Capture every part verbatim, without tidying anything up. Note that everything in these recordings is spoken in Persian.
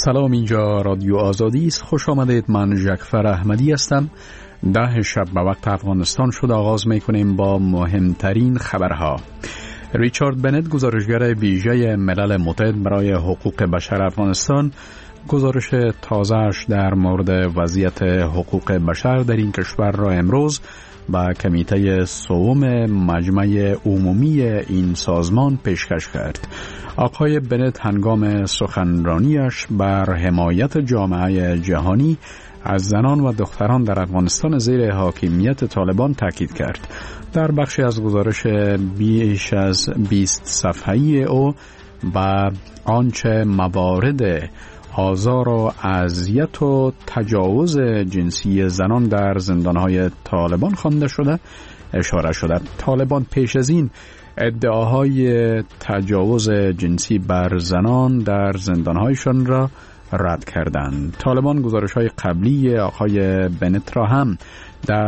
سلام، اینجا رادیو آزادی است. خوش آمدید. من جعفر احمدی هستم. ده شب به وقت افغانستان شد. آغاز میکنیم با مهمترین خبرها. ریچارد بنت، گزارشگر ویژه ملل متحد برای حقوق بشر افغانستان، گزارش تازه‌اش در مورد وضعیت حقوق بشر در این کشور را امروز با کمیته سوم مجمع عمومی این سازمان پیشکش کرد. آقای بنت هنگام سخنرانیش بر حمایت جامعه جهانی از زنان و دختران در افغانستان زیر حاکمیت طالبان تاکید کرد. در بخشی از گزارش بیش از بیست صفحه‌ای او با آنچه موارد آزار و اذیت و تجاوز جنسی زنان در زندانهای طالبان خوانده شده اشاره شده. طالبان پیش از این ادعاهای تجاوز جنسی بر زنان در زندانهایشان را رد کردند. طالبان گزارش‌های قبلی آقای بنت را هم در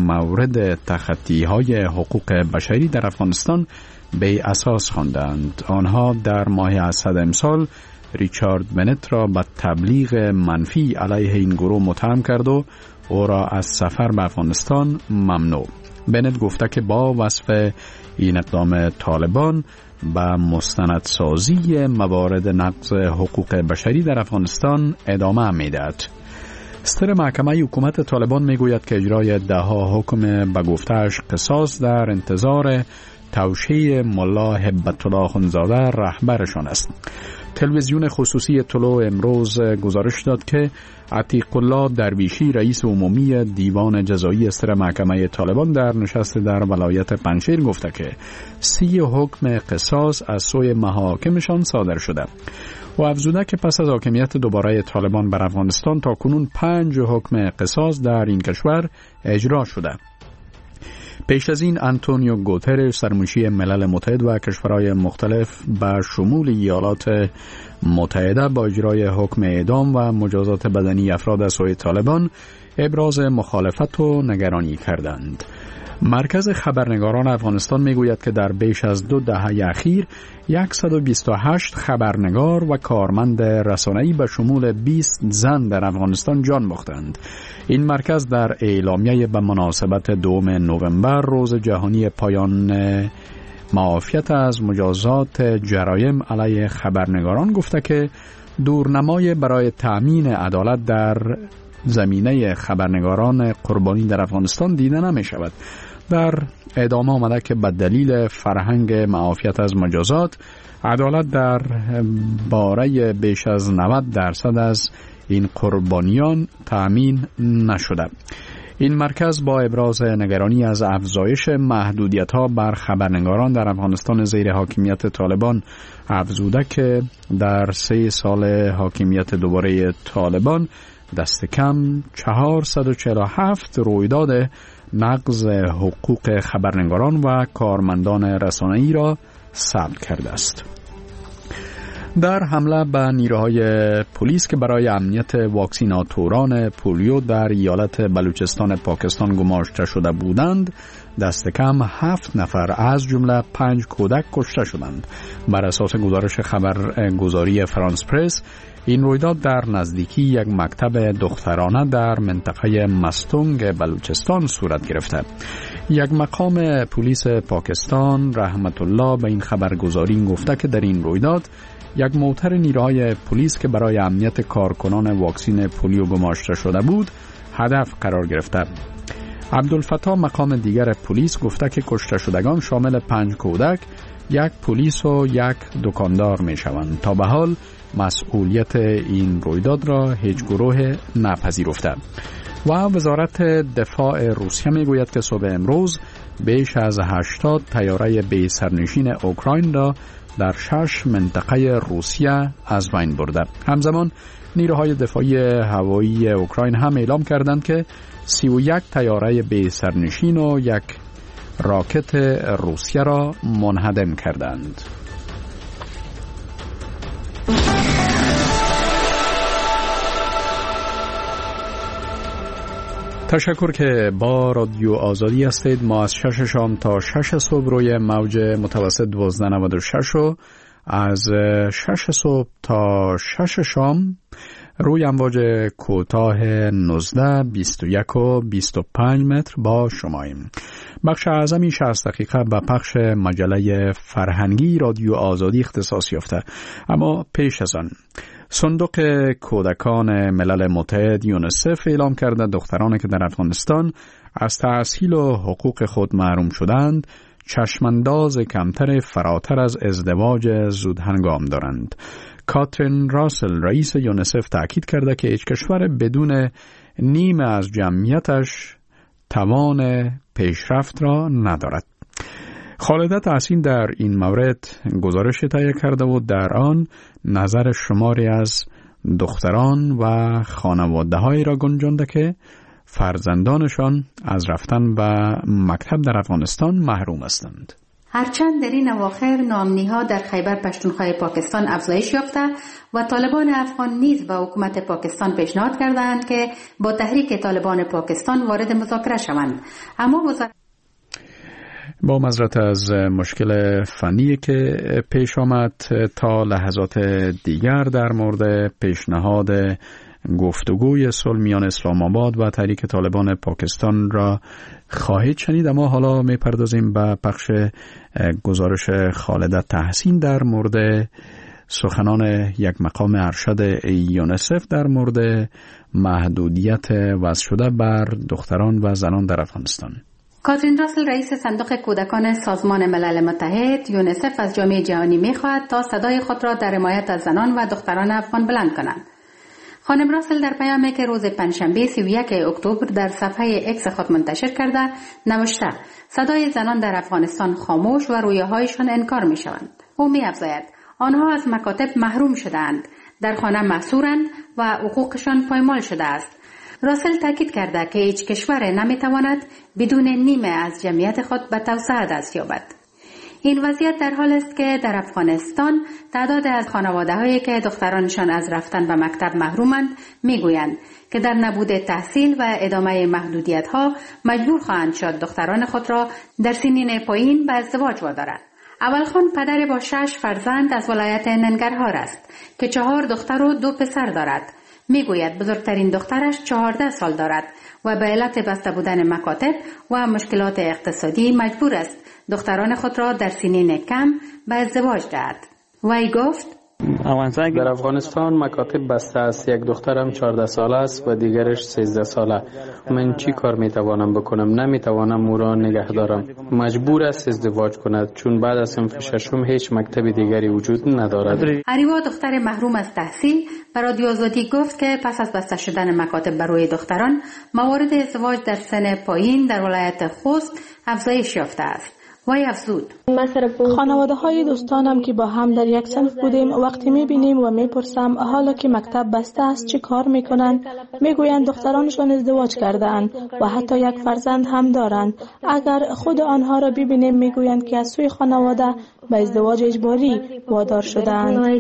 مورد تخطی‌های حقوق بشری در افغانستان به اساس خواندند. آنها در ماه اسد امسال ریچارد بنت را به تبلیغ منفی علیه این گروه متهم کرد و او را از سفر به افغانستان ممنوع. بنت گفته که با وصف این اقدام طالبان به مستندسازی موارد نقض حقوق بشری در افغانستان ادامه می‌دهد. ستر محکمه حکومت طالبان میگوید که اجرای دهها حکم به گفته‌اش قصاص در انتظار توشیح ملا هبت الله اخوندزاده رهبرشان است. تلویزیون خصوصی طلوع امروز گزارش داد که عتیق الله درویشی، رئیس عمومی دیوان جزایی ستر محکمه طالبان، در نشست در ولایت پنجشیر گفته که سی حکم قصاص از سوی محاکمشان صادر شده و افزوده که پس از حاکمیت دوباره طالبان بر افغانستان تا کنون پنج حکم قصاص در این کشور اجرا شده. پیش از این آنتونیو گوترش، سرمنشی ملل متحد و کشورهای مختلف به شمول ایالات متحده با اجرای حکم اعدام و مجازات بدنی افراد از سوی طالبان ابراز مخالفت و نگرانی کردند. مرکز خبرنگاران افغانستان میگوید که در بیش از دو دهه اخیر صد و بیست و هشت خبرنگار و کارمند رسانه‌ای به شمول بیست زن در افغانستان جان باختند. این مرکز در اعلامیه به مناسبت دوم نوامبر، روز جهانی پایان معافیت از مجازات جرایم علیه خبرنگاران، گفته که دورنمای برای تأمین عدالت در زمینه خبرنگاران قربانی در افغانستان دیده نمی شود. در ادامه آمده که به دلیل فرهنگ معافیت از مجازات، عدالت در باره بیش از نود درصد از این قربانیان تأمین نشده. این مرکز با ابراز نگرانی از افزایش محدودیت‌ها بر خبرنگاران در افغانستان زیر حاکمیت طالبان افزوده که در سه سال حاکمیت دوباره طالبان دست کم چهارصد و چهل و هفت رویداد نقض حقوق خبرنگاران و کارمندان رسانه‌ای را ثبت کرده است. در حمله به نیروهای پلیس که برای امنیت واکسیناتوران پولیو در ایالت بلوچستان پاکستان گماشته شده بودند، دست کم هفت نفر از جمله پنج کودک کشته شدند. بر اساس گزارش خبرگزاری فرانس پرس، این رویداد در نزدیکی یک مکتب دخترانه در منطقه مستونگ بلوچستان صورت گرفته. یک مقام پلیس پاکستان رحمت الله به این خبرگزاری گفته که در این رویداد یک موتر نیروهای پلیس که برای امنیت کارکنان واکسین پولیو گماشته شده بود هدف قرار گرفته. عبدالفتاح مقام دیگر پلیس گفته که کشته شدگان شامل پنج کودک، یک پلیس و یک دکاندار می شوند. تا به حال مسئولیت این رویداد را هیچ گروه نپذیرفته. و وزارت دفاع روسیه می گوید که صبح امروز بیش از هشتاد طیاره بی سرنشین اوکراین را در شش منطقه روسیه از بین برده. همزمان نیروهای دفاعی هوایی اوکراین هم اعلام کردند که سی و یک طیاره بی سرنشین و یک راکت روسیه را منهدم کردند. تشکر که با رادیو آزادی هستید. ما از شش شام تا شش صبح روی موج متوسط دوازده نود و شش و از شش صبح تا شش شام روی امواج کوتاه نوزده، بیست و یک و بیست و پنج متر با شماییم. بخش اعظمی شصت دقیقه به پخش مجله فرهنگی رادیو آزادی اختصاص یافته. اما پیش از آن صندوق کودکان ملل متحد یونسف اعلام کرده دخترانی که در افغانستان از تحصیل و حقوق خود محروم شدند چشمانداز کمتر فراتر از ازدواج زودهنگام دارند. کاترین راسل رئیس یونسف تاکید کرده که هیچ کشور بدون نیمه از جمعیتش توان پیشرفت را ندارد. خالده تحسین در این مورد گزارش تهیه کرده و در آن نظر شماری از دختران و خانواده‌هایی را گنجانده که فرزندانشان از رفتن به مکتب در افغانستان محروم هستند. هرچند در این اواخر ناامنی‌ها در خیبر پشتونخوا پاکستان افزایش یافته و طالبان افغان نیز به حکومت پاکستان پیشنهاد کردند که با تحریک طالبان پاکستان وارد مذاکره شوند، اما وزارت با معذرت از مشکل فنی که پیش آمد تا لحظات دیگر در مورد پیشنهاد گفتگوی صلح میان اسلام آباد و تحریک طالبان پاکستان را خواهید شنید. اما حالا میپردازیم به پخش گزارش خالده تحسین در مورد سخنان یک مقام ارشد یونسف در مورد محدودیت وضع شده بر دختران و زنان در افغانستان. کاترین راسل رئیس صندوق کودکان سازمان ملل متحد یونسف از جامعه جهانی می‌خواهد تا صدای خود را در حمایت از زنان و دختران افغان بلند کنند. خانم راسل در پیامی که روز پنجشنبه سی و یک اکتبر در صفحه اکس خود منتشر کرده نوشته صدای زنان در افغانستان خاموش و رویاهایشان انکار می شوند. او می افزاید آنها از مکاتب محروم شدند، در خانه محصورند و حقوقشان پایمال شده است. راسل تاکید کرده که هیچ کشور نمی تواند بدون نیمه از جمعیت خود به توسعه دست یابد. این وضعیت در حال است که در افغانستان تعداد از خانواده‌هایی که دخترانشان از رفتن به مکتب محرومند میگویند که در نبود تحصیل و ادامه محدودیت‌ها مجبور خواهند شد دختران خود را در سنین پایین به ازدواج وادارند. اولخان پدر با شش فرزند از ولایت ننگرهار است که چهار دختر و دو پسر دارد. میگوید بزرگترین دخترش چهارده سال دارد و به علت بسته بودن مکاتب و مشکلات اقتصادی مجبور است دختران خود را در سنین کم به ازدواج دهد. وی گفت در افغانستان مکاتب بسته است. یک دخترم چهارده ساله است و دیگرش سیزده ساله. من چی کار میتوانم بکنم؟ نمیتوانم او را نگه دارم. مجبور است ازدواج کند چون بعد از صنف ششم هیچ مکتب دیگری وجود ندارد. اریوا دختر محروم از تحصیل به رادیو آزادی گفت که پس از بسته شدن مکاتب برای دختران موارد ازدواج در سن پایین در ولایت خوست افزایش یافته است. وای افزود خانواده های دوستانم که با هم در یک صنف بودیم وقتی میبینیم و میپرسم حالا که مکتب بسته است چی کار میکنند، میگویند دخترانشان ازدواج کردند و حتی یک فرزند هم دارند. اگر خود آنها را ببینیم میگویند که از سوی خانواده به ازدواج اجباری وادار شدند.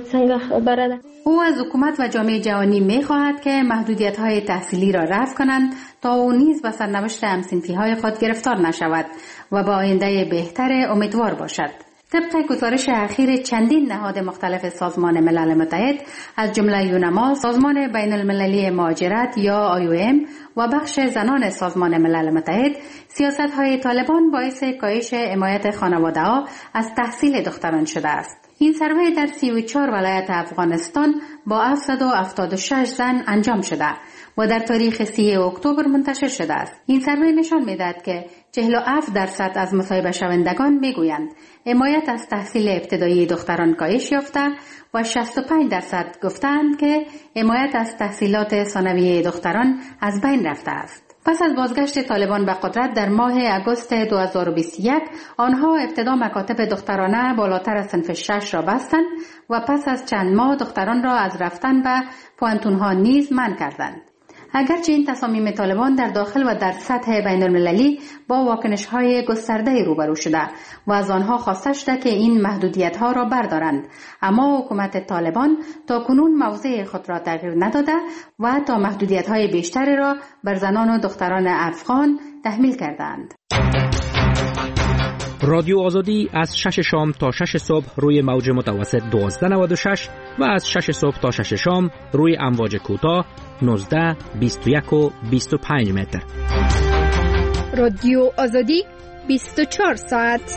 او از حکومت و جامعه جهانی میخواهد که محدودیت های تحصیلی را رفع کنند تا او نیز به سرنوشت همصنفی های خود گرفتار نشود و به آینده بهتر امیدوار باشد. طبق گزارش اخیر چندین نهاد مختلف سازمان ملل متحد از جمله یونما، سازمان بین المللی مهاجرت یا آی او ام و بخش زنان سازمان ملل متحد، سیاست های طالبان باعث کاهش حمایت خانواده ها از تحصیل دختران شده است. این سروی در سی و چهار ولایت افغانستان با هفتصد و هفتاد و شش زن انجام شده و در تاریخ سی اکتبر منتشر شده است. این سروی نشان می‌دهد که چهل و هفت درصد از مصاحبه شوندگان میگویند حمایت از تحصیل ابتدایی دختران کاهش یافته و شصت و پنج درصد گفتند که حمایت از تحصیلات ثانویه دختران از بین رفته است. پس از بازگشت طالبان به قدرت در ماه اگوست دو هزار و بیست و یک، آنها ابتدا مکاتب دخترانه بالاتر از صنف شش را بستند و پس از چند ماه دختران را از رفتن به پوانتونها نیز منع کردند. اگرچه این تصامیم طالبان در داخل و در سطح بین المللی با واکنش‌های گسترده روبرو شده و از آنها خواسته شده که این محدودیت‌ها را بردارند، اما حکومت طالبان تا کنون موضع خود را تغییر نداده و تا محدودیت‌های بیشتری را بر زنان و دختران افغان تحمیل کردند. رادیو آزادی از شش شام تا شش صبح روی موج متوسط دوازده نود و شش و از شش صبح تا شش شام روی امواج کوتاه نوزده بیست و یک و بیست و پنج متر. رادیو آزادی بیست و چهار ساعت.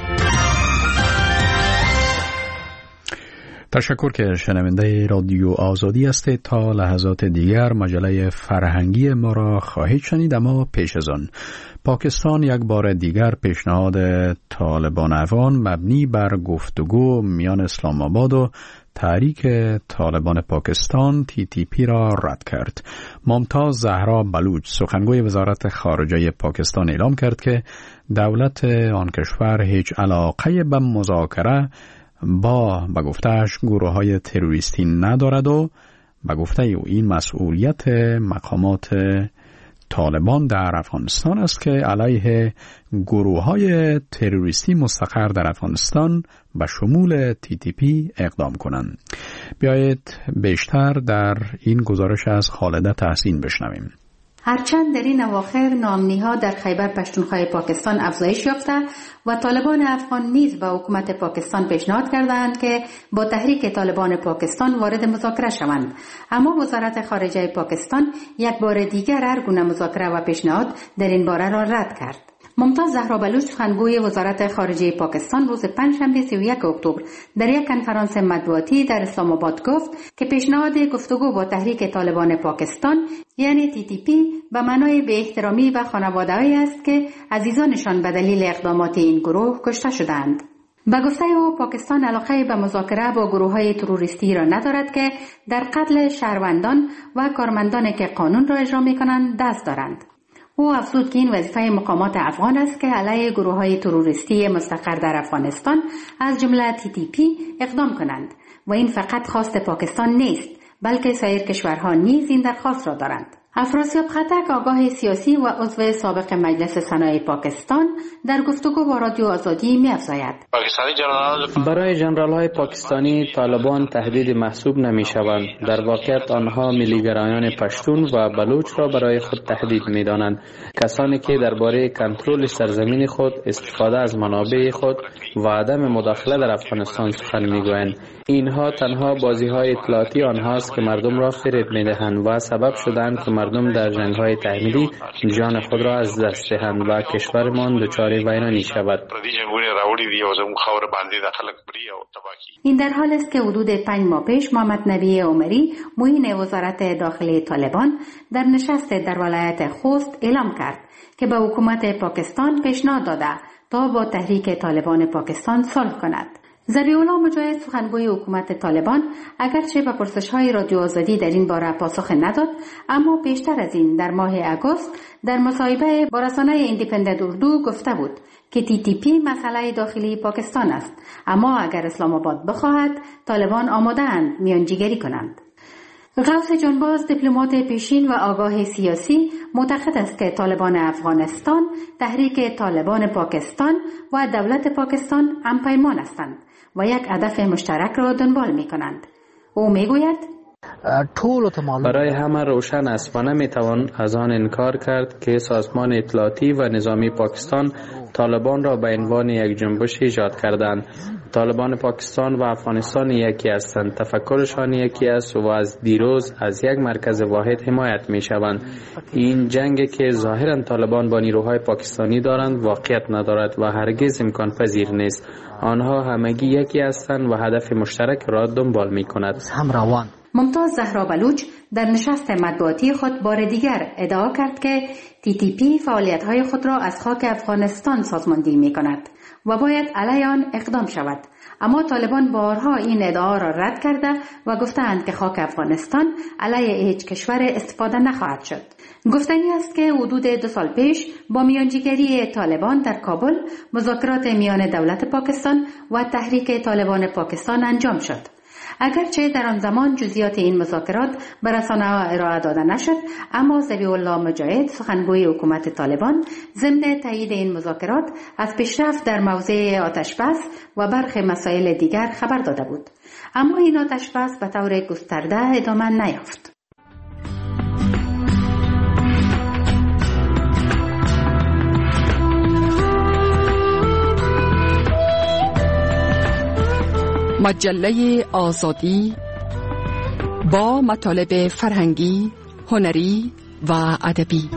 تشکر که شنونده رادیو آزادی هستید. تا لحظات دیگر مجله فرهنگی ما را خواهید شنید، اما پیش از آن پاکستان یک بار دیگر پیشنهاد طالبان افغان مبنی بر گفتگو میان اسلام آباد و تحریک طالبان پاکستان تی تی پی را رد کرد. ممتاز زهرا بلوچ سخنگوی وزارت خارجه پاکستان اعلام کرد که دولت آن کشور هیچ علاقه به مذاکره با به گفتهش گروه های تروریستی ندارد و به گفته او این مسئولیت مقامات طالبان در افغانستان است که علیه گروه های تروریستی مستقر در افغانستان به شمول تی تی پی اقدام کنند. بیایید بیشتر در این گزارش از خالده تحسین بشنویم. هرچند در این اواخر ناامنی‌ها در خیبر پختونخوا پاکستان افزایش یافته و طالبان افغان نیز به حکومت پاکستان پیشنهاد کردند که با تحریک طالبان پاکستان وارد مذاکره شوند، اما وزارت خارجه پاکستان یک بار دیگر هر گونه مذاکره و پیشنهاد در این باره را رد کرد. ممتاز زهرا بلوچ سخنگوی وزارت خارجه پاکستان روز پنجشنبه سی و یک اکتبر در یک کنفرانس مطبوعاتی در اسلام آباد گفت که پیشنهاد گفتگو با تحریک طالبان پاکستان یعنی تی تی پی به معنای به احترامی و خانواده‌ای است که عزیزانشان به دلیل اقدامات این گروه کشته شدند. به گفته او پاکستان علاقه به مذاکره با گروه‌های تروریستی را ندارد که در قتل شهروندان و کارمندانی که قانون را اجرا می‌کنند دست دارند. او افزود که این وظیفه مقامات افغان است که علیه گروه‌های تروریستی مستقر در افغانستان از جمله تی تی پی اقدام کنند و این فقط خواست پاکستان نیست بلکه سایر کشورها نیز این درخواست را دارند. افراسیاب خطک آگاه سیاسی و عضو سابق مجلس سنای پاکستان در گفتگو با رادیو آزادی می‌افزاید برای جنرال‌های پاکستانی طالبان تهدید محسوب نمی‌شوند. در واقعیت آنها ملی‌گرایان پشتون و بلوچ را برای خود تهدید می‌دانند، کسانی که درباره کنترل سرزمین خود، استفاده از منابع خود و عدم مداخله در افغانستان سخن می‌گویند. اینها تنها بازی‌های اطلاعاتی آنهاست که مردم را فریب می‌دهند و سبب شدند که مردم در جنگ‌های تحمیلی جان خود را از دست دهند و کشورمان دچار ویرانی شود. این در حال است که حدود پنج ماه پیش محمد نبی عمری معین وزارت داخلی طالبان در نشست در ولایت خوست اعلام کرد که به حکومت پاکستان پیشنهاد داده تا با تحریک طالبان پاکستان صلح کند. ذبیح الله مجاهد سخنگوی حکومت طالبان اگرچه به پرسش‌های رادیو آزادی در این باره پاسخ نداد، اما بیشتر از این در ماه اگست در مصاحبه با رسانه ایندیپندنت اردو گفته بود که تی تی پی مسئله داخلی پاکستان است، اما اگر اسلام آباد بخواهد طالبان آماده‌اند میانجیگری کنند. غوث جانباز دیپلمات پیشین و آگاه سیاسی معتقد است که طالبان افغانستان، تحریک طالبان پاکستان و دولت پاکستان همپیمان هستند و یک هدف مشترک را دنبال می کنند. او می گوید برای همه روشن است و نمیتوان از آن انکار کرد که سازمان اطلاعاتی و نظامی پاکستان طالبان را به عنوان یک جنبش ایجاد کردند. طالبان پاکستان و افغانستان یکی هستند، تفکرشان یکی است و از دیروز از یک مرکز واحد حمایت می شوند. این جنگ که ظاهرا طالبان با نیروهای پاکستانی دارند واقعیت ندارد و هرگز امکان پذیر نیست. آنها همگی یکی هستند و هدف مشترک را دنبال می کند. ممتاز زهرا بلوچ در نشست مطبوعاتی خود بار دیگر ادعا کرد که تی تی پی فعالیت‌های خود را از خاک افغانستان سازماندهی می‌کند و باید علیه آن اقدام شود، اما طالبان بارها این ادعا را رد کرده و گفتند که خاک افغانستان علیه هیچ کشور استفاده نخواهد شد. گفتنی است که حدود دو سال پیش با میانجیگری طالبان در کابل مذاکرات میان دولت پاکستان و تحریک طالبان پاکستان انجام شد. اگرچه در آن زمان جزئیات این مذاکرات به رسانه‌ها ارائه داده نشد، اما ذبیح الله مجاهد سخنگوی حکومت طالبان ضمن تایید این مذاکرات از پیشرفت در موضوع آتش‌بس و برخی مسائل دیگر خبر داده بود، اما این آتش‌بس به طور گسترده ادامه نیافت. مجله آزادی با مطالب فرهنگی، هنری و ادبی.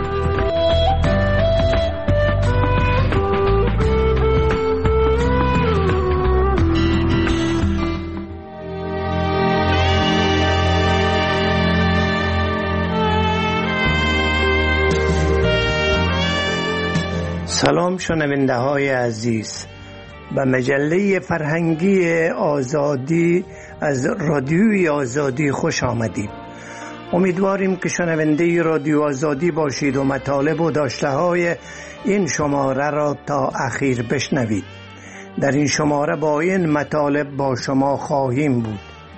سلام شنونده های عزیز، به مجله فرهنگی آزادی از رادیوی آزادی خوش آمدید. امیدواریم که شنونده رادیو آزادی باشید و مطالب و داشته های این شماره را تا اخیر بشنوید. در این شماره با این مطالب با شما خواهیم بود.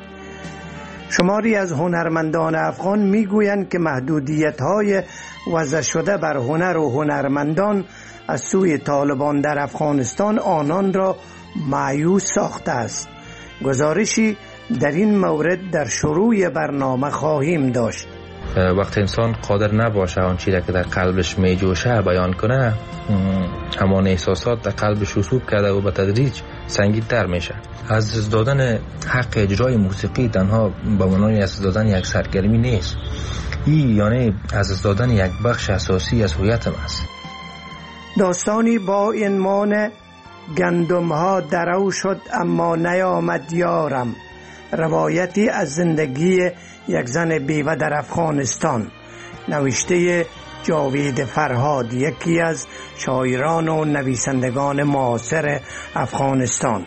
شماری از هنرمندان افغان میگویند که محدودیت های وضع شده بر هنر و هنرمندان از سوی طالبان در افغانستان آنان را مایوس ساخته است. گزارشی در این مورد در شروع برنامه خواهیم داشت. وقتی انسان قادر نباشه آن چیزی که در قلبش می جوشه بیان کنه، همان احساسات در قلبش رسوب کرده و به تدریج سنگین‌تر میشه. از دادن حق اجرای موسیقی تنها به معنای از دادن یک سرگرمی نیست، این یعنی از دادن یک بخش اساسی از هویت است. داستانی با عنوان گندم ها درو شد اما نیامد یارم، روایتی از زندگی یک زن بیوه در افغانستان، نوشته جاوید فرهاد، یکی از شاعران و نویسندگان معاصر افغانستان.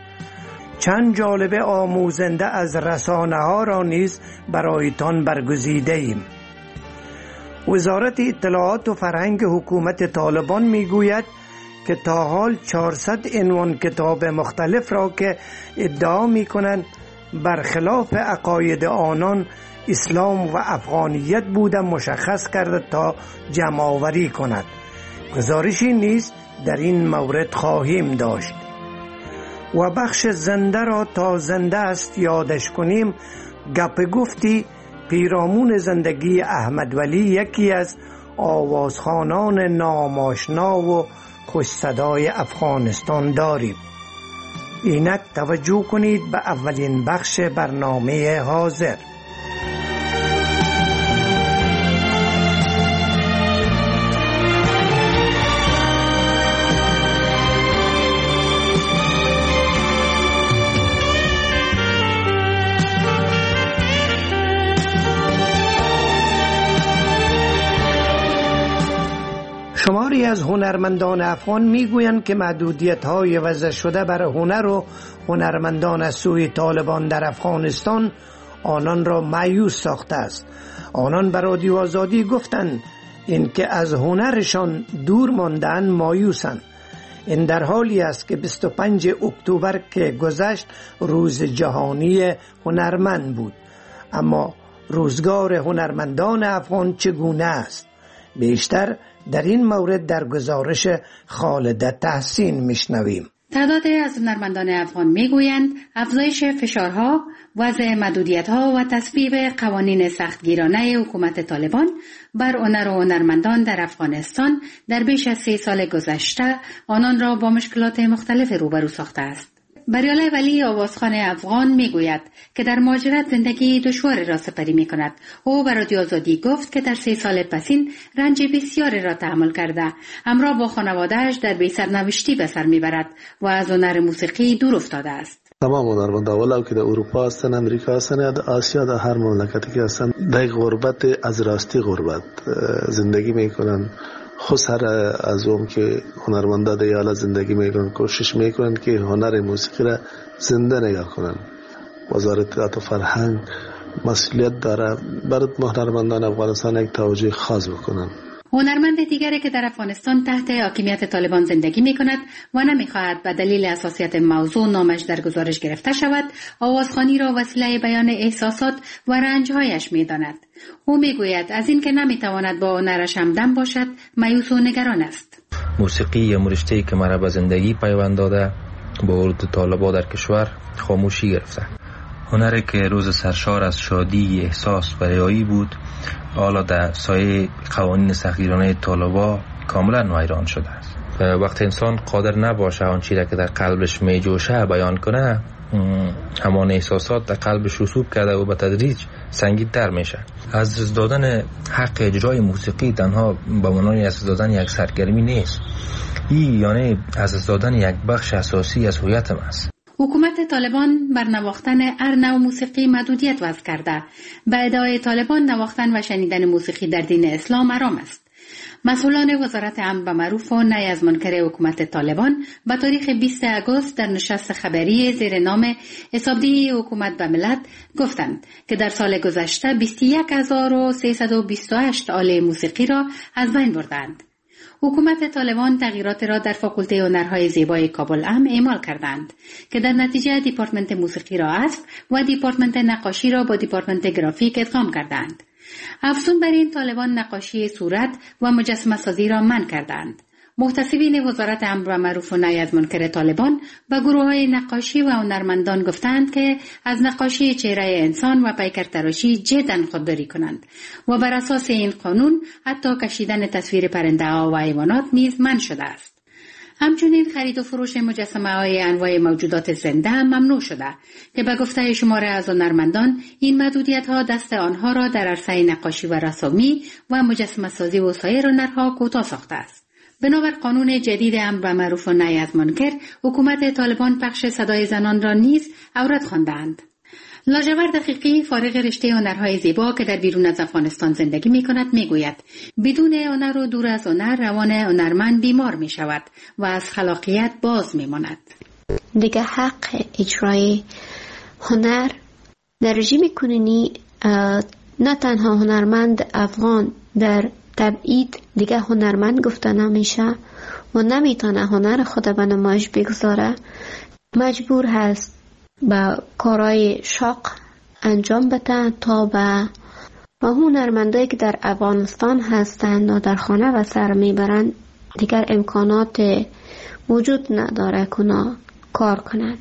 چند جالبه آموزنده از رسانه ها را نیز برایتان برگزیده ایم. وزارت اطلاعات و فرهنگ حکومت طالبان میگوید که تا حال چهارصد عنوان کتاب مختلف را که ادعا میکنند برخلاف عقاید آنان اسلام و افغانیت بوده مشخص کرده تا جمع آوری کند. گزارشی نیز در این مورد خواهیم داشت. و بخش زنده را تا زنده است یادش کنیم، گپ گفتی پیرامون زندگی احمد ولی، یکی از آوازخوانان ناماشنا و خوش صدای افغانستان داریم. اینک توجه کنید به اولین بخش برنامه حاضر. شماری از هنرمندان افغان میگویند که محدودیت‌های وضع شده بر هنر و هنرمندان از سوی طالبان در افغانستان آنان را مایوس ساخته است. آنان به رادیو آزادی گفتند این که از هنرشان دور ماندن مایوسند. این در حالی است که بیست و پنجم اکتبر که گذشت روز جهانی هنرمند بود. اما روزگار هنرمندان افغان چگونه است؟ بیشتر در این مورد در گزارش خالد تحسین میشنویم. تعداد از هنرمندان افغان میگویند افزایش فشارها، وضع محدودیت‌ها و تصویب قوانین سختگیرانه حکومت طالبان بر هنر و هنرمندان در افغانستان در بیش از سه سال گذشته آنان را با مشکلات مختلف روبرو ساخته است. بریاله ولی آوازخوان افغان میگوید که در مهاجرت زندگی دشواری را سپری می کند. او به رادیو آزادی گفت که در سه سال پسین رنج بسیاری را تحمل کرده، همراه با خانواده‌اش در بی سرنوشتی به سر میبرد و از هنر موسیقی دور افتاده است. تمام هنرمندان ولو که در اروپا هستن، امریکا هستن، در آسیا، در هر مملکتی که هستن در غربت از راستی غربت زندگی میکنن. خسر از اون که هنرمندا در حال زندگی میکنن کوشش میکنن که هنر موسیقی را زنده نگاه کنن. وزارت اطلاعات و فرهنگ مسئولیت داره برای هنرمندان افغانستان یک توجه خاص بکنن. هنرمند دیگری که در افغانستان تحت حاکمیت طالبان زندگی می کند و نمی خواهد به دلیل حساسیت موضوع نامش در گزارش گرفته شود، آوازخوانی را وسیله بیان احساسات و رنجهایش می داند. او می گوید از این که نمی تواند با هنرش همدم باشد مایوس و نگران است. موسیقی یا رشته‌ای که مرا به زندگی پیوند داده با ورود طالبان در کشور خاموشی گرفته. هنری که روز سرشار از شادی، احساس و ریایی بود، حالا در سایه قوانین سختگیرانه طالبان کاملا ویران شده است. وقتی انسان قادر نباشه آن چیزی که در قلبش میجوشه بیان کنه، همان احساسات در قلبش رسوب کرده و به تدریج سنگین‌تر میشه. از دادن حق اجرای موسیقی تنها به معنای از دادن یک سرگرمی نیست، این یعنی از دادن یک بخش اساسی از هویت ما است. حکومت طالبان بر نواختن هر نوع موسیقی محدودیت وضع کرده. به ادعای طالبان نواختن و شنیدن موسیقی در دین اسلام حرام است. مسئولان وزارت امر به معروف و نهی از منکر حکومت طالبان به تاریخ بیست آگوست در نشست خبری زیر نام حسابدهی حکومت به ملت گفتند که در سال گذشته بیست و یک هزار و سیصد و بیست و هشت آله موسیقی را از بین بردند. حکومت طالبان تغییرات را در فاکولته هنرهای زیبای کابل هم اعمال کردند که در نتیجه دیپارتمنت موسیقی را حذف و دیپارتمنت نقاشی را با دیپارتمنت گرافیک ادغام کردند. افزون بر این، طالبان نقاشی صورت و مجسمه سازی را منع کردند. محتسبین وزارت امر و معروف و نهی از منکر طالبان به گروه‌های نقاشی و هنرمندان گفتند که از نقاشی چهره انسان و پیکر تراشی جداً خودداری کنند و بر اساس این قانون حتی کشیدن تصویر پرنده ها و حیوانات نیز منع شده است. همچنین خرید و فروش مجسمه های انواع موجودات زنده هم ممنوع شده که به گفته شماره از هنرمندان این محدودیت ها دست آنها را در عرصه نقاشی و رسامی و مجسمه سازی و سایر هنرها کوتاه ساخته است. بنابر قانون جدید امر به معروف و نهی از منکر، حکومت طالبان پخش صدای زنان را نیز عورت خواندند. لاجورد دقیقی، فارغ رشته هنرهای زیبا که در بیرون از افغانستان زندگی می کند، می گوید بدون هنر و دور از هنر روان هنرمند بیمار می شود و از خلاقیت باز می ماند. دیگه حق اجرای هنر در رژیم کنونی نه تنها هنرمند افغان در تبعید دیگه هنرمند گفته نمیشه و نمیتونه هنر خود به نمایش بگذاره، مجبور هست با کارهای شاق انجام بده تا به هنرمندایی که در افغانستان هستند و در خانه و سر میبرند دیگر امکانات وجود نداره که کار کنند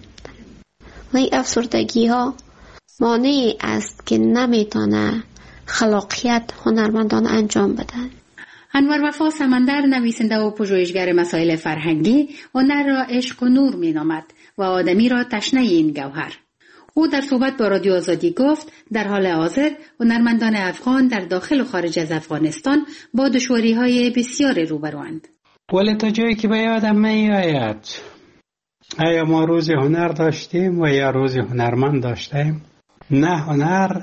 و این افسردگی ها مانعی است که نمیتونه خلاقیت هنرمندان انجام بدن. انور وفا سمندر، نویسنده و پژوهشگر مسائل فرهنگی، هنر را عشق و نور می‌نامد و آدمی را تشنه این گوهر. او در صحبت با رادیو آزادی گفت در حال حاضر هنرمندان افغان در داخل و خارج از افغانستان با دشواری‌های بسیار روبروند. ولی تا جایی که به یادم می‌آید، آیا ما روز هنر داشتیم و یا روز هنرمند داشتیم؟ نه هنر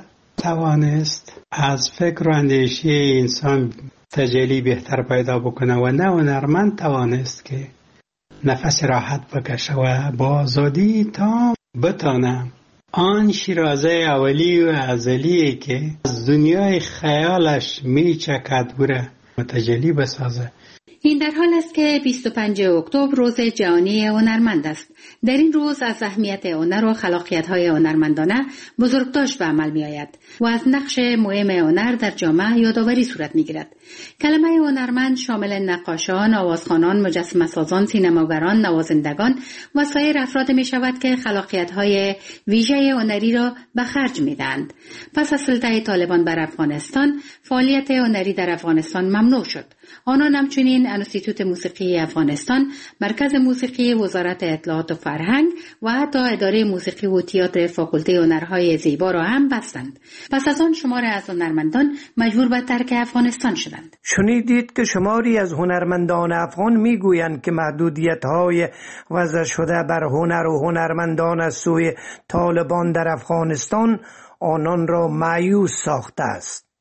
توانست از فکر و اندیشه انسان تجلی بهتر پیدا بکنه و نه هنرمند توانست که نفس راحت بکشه و با آزادی تا بتانه آن شیرازه اولی و ازلی که از دنیای خیالش میچکد بره متجلی بسازه. این در حال است که بیست و پنجم اکتبر روز جهانی هنرمند است. در این روز از اهمیت هنر و خلاقیت‌های هنرمندانه بزرگداشت به عمل می‌آید و از نقش مهم هنر در جامعه یادآوری صورت می‌گیرد. کلمه هنرمند شامل نقاشان، آوازخوانان، مجسمه‌سازان، سینماگران، نوازندگان و سایر افراد می‌شود که خلاقیت‌های ویژه هنری را به خرج می‌دهند. پس از سلطه طالبان بر افغانستان، فعالیت هنری در افغانستان ممنوع شد. آنان همچنین انستیتوت موسیقی افغانستان، مرکز موسیقی وزارت اطلاعات و فرهنگ و حتی اداره موسیقی و تئاتر فاکولته هنرهای زیبا را هم بستند. پس از آن شمار از هنرمندان مجبور به ترک افغانستان شدند. شنیدید که شماری از هنرمندان افغان میگویند که محدودیت‌های وضع شده بر هنر و هنرمندان از سوی طالبان در افغانستان آنان را مایوس ساخته است.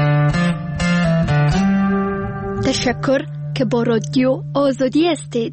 تشکر که با رادیو آزادی هستید.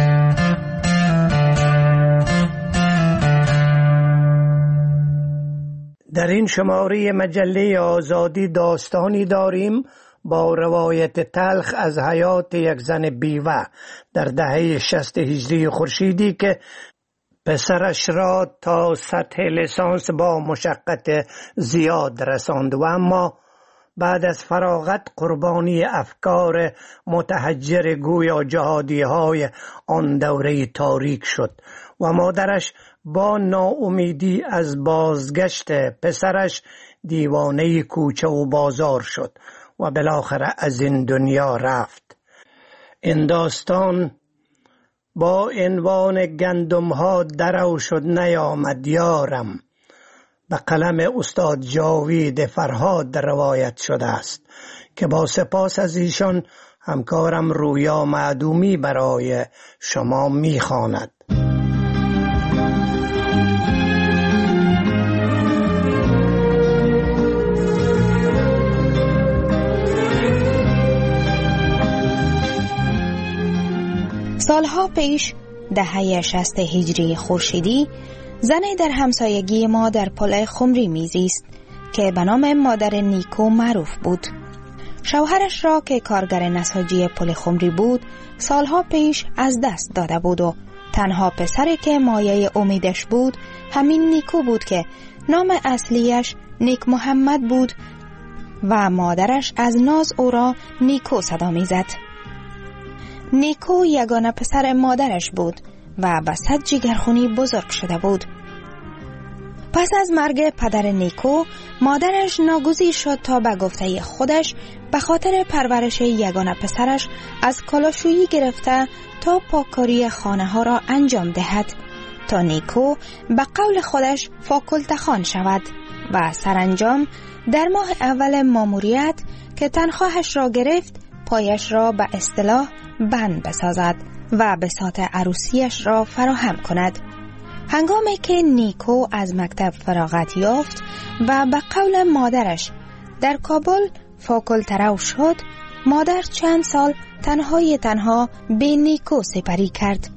در این شماره مجله آزادی داستانی داریم با روایت تلخ از حیات یک زن بیوه در دهه شصت هجری خورشیدی که پسرش را تا سطح لیسانس با مشقت زیاد رساند و اما بعد از فراغت قربانی افکار متحجر گویا جهادی های آن دوره تاریک شد و مادرش با ناامیدی از بازگشت پسرش دیوانه کوچه و بازار شد و بالاخره از این دنیا رفت. این داستان با عنوان گندم ها درو شد نیامد یارم به قلم استاد جاوید فرهاد روایت شده است که با سپاس از ایشان همکارم رویا معدومی برای شما میخواند. سالها پیش دهه شصت هجری خورشیدی زنی در همسایگی ما در پل خمری میزیست که به نام مادر نیکو معروف بود. شوهرش را که کارگر نساجی پل خمری بود سالها پیش از دست داده بود و تنها پسری که مایه امیدش بود همین نیکو بود که نام اصلیش نیک محمد بود و مادرش از ناز او را نیکو صدا میزد. نیکو یگانه پسر مادرش بود و به صد جگرخونی بزرگ شده بود. پس از مرگ پدر نیکو مادرش ناگزیر شد تا به گفته خودش به خاطر پرورش یگانه پسرش از کالاشویی گرفته تا پاککاری خانه ها را انجام دهد تا نیکو به قول خودش فاکولتخوان شود و سرانجام در ماه اول ماموریت که تنخواهش را گرفت پایش را به اصطلاح بند بسازد و بساط عروسیش را فراهم کند. هنگامی که نیکو از مکتب فراغت یافت و به قول مادرش در کابل فاکولترو شد، مادر چند سال تنهای تنها به نیکو سپری کرد.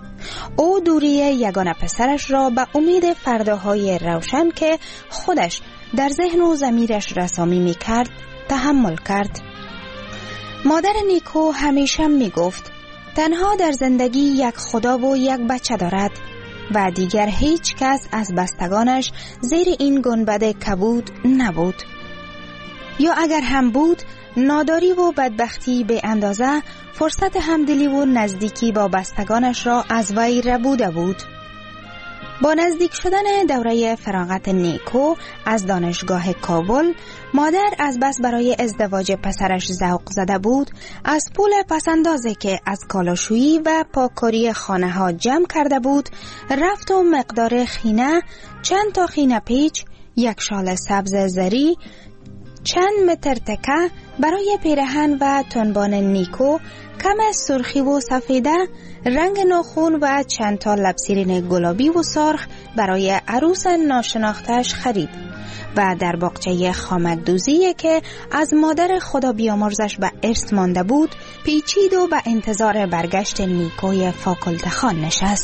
او دوری یگانه پسرش را به امید فرداهای روشن که خودش در ذهن و ضمیرش رسامی می کرد تحمل کرد. مادر نیکو همیشه می گفت تنها در زندگی یک خدا و یک بچه دارد و دیگر هیچ کس از بستگانش زیر این گنبد کبود نبود. یا اگر هم بود ناداری و بدبختی به اندازه فرصت همدلی و نزدیکی با بستگانش را از وی ربوده بود. با نزدیک شدن دوره فراغت نیکو از دانشگاه کابل، مادر از بس برای ازدواج پسرش ذوق زده بود، از پول پسندازه که از کالاشویی و پاککاری خانه ها جمع کرده بود، رفت و مقدار خینه، چند تا خینه پیچ، یک شال سبز زری، چند متر تکه برای پیرهن و تنبان نیکو، کم سرخی و سفیده، رنگ ناخون و چند تا لبسیرین گلابی و سرخ برای عروس ناشناختش خرید و در باغچه خامکدوزی که از مادر خدا بیامرزش به ارث مانده بود پیچید و به انتظار برگشت نیکوی فاکولتخوان نشست.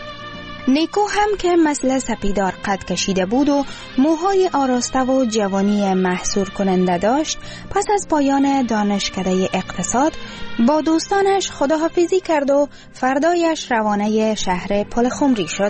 نیکو هم که مثل سپیدار قد کشیده بود و موهای آراسته و جوانی محصور کننده داشت، پس از پایان دانشکده اقتصاد با دوستانش خداحافظی کرد و فردایش روانه شهر پل خمری شد.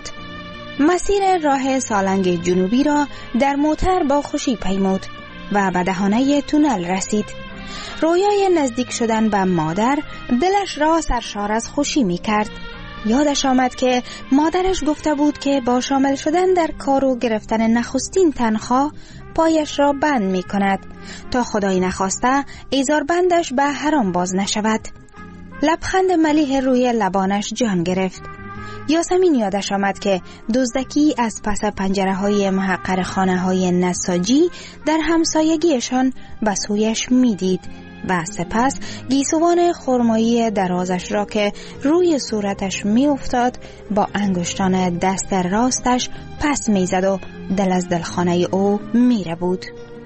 مسیر راه سالنگ جنوبی را در موتر با خوشی پیمود و به دهانه تونل رسید. رویای نزدیک شدن به مادر دلش را سرشار از خوشی می کرد. یادش آمد که مادرش گفته بود که با شامل شدن در کار و گرفتن نخستین تنخواه پایش را بند می کند تا خدای نخواسته ایزار بندش به حرام باز نشود. لبخند ملیح روی لبانش جان گرفت. یاسمین یادش آمد که دزدکی از پس پنجره های محقر خانه های نساجی در همسایگیشان به سویش می دید و سپس گیسوان خرمایی درازش را که روی صورتش می افتاد با انگشتان دست راستش پس می زد و دل از دلخانه او می ره بود.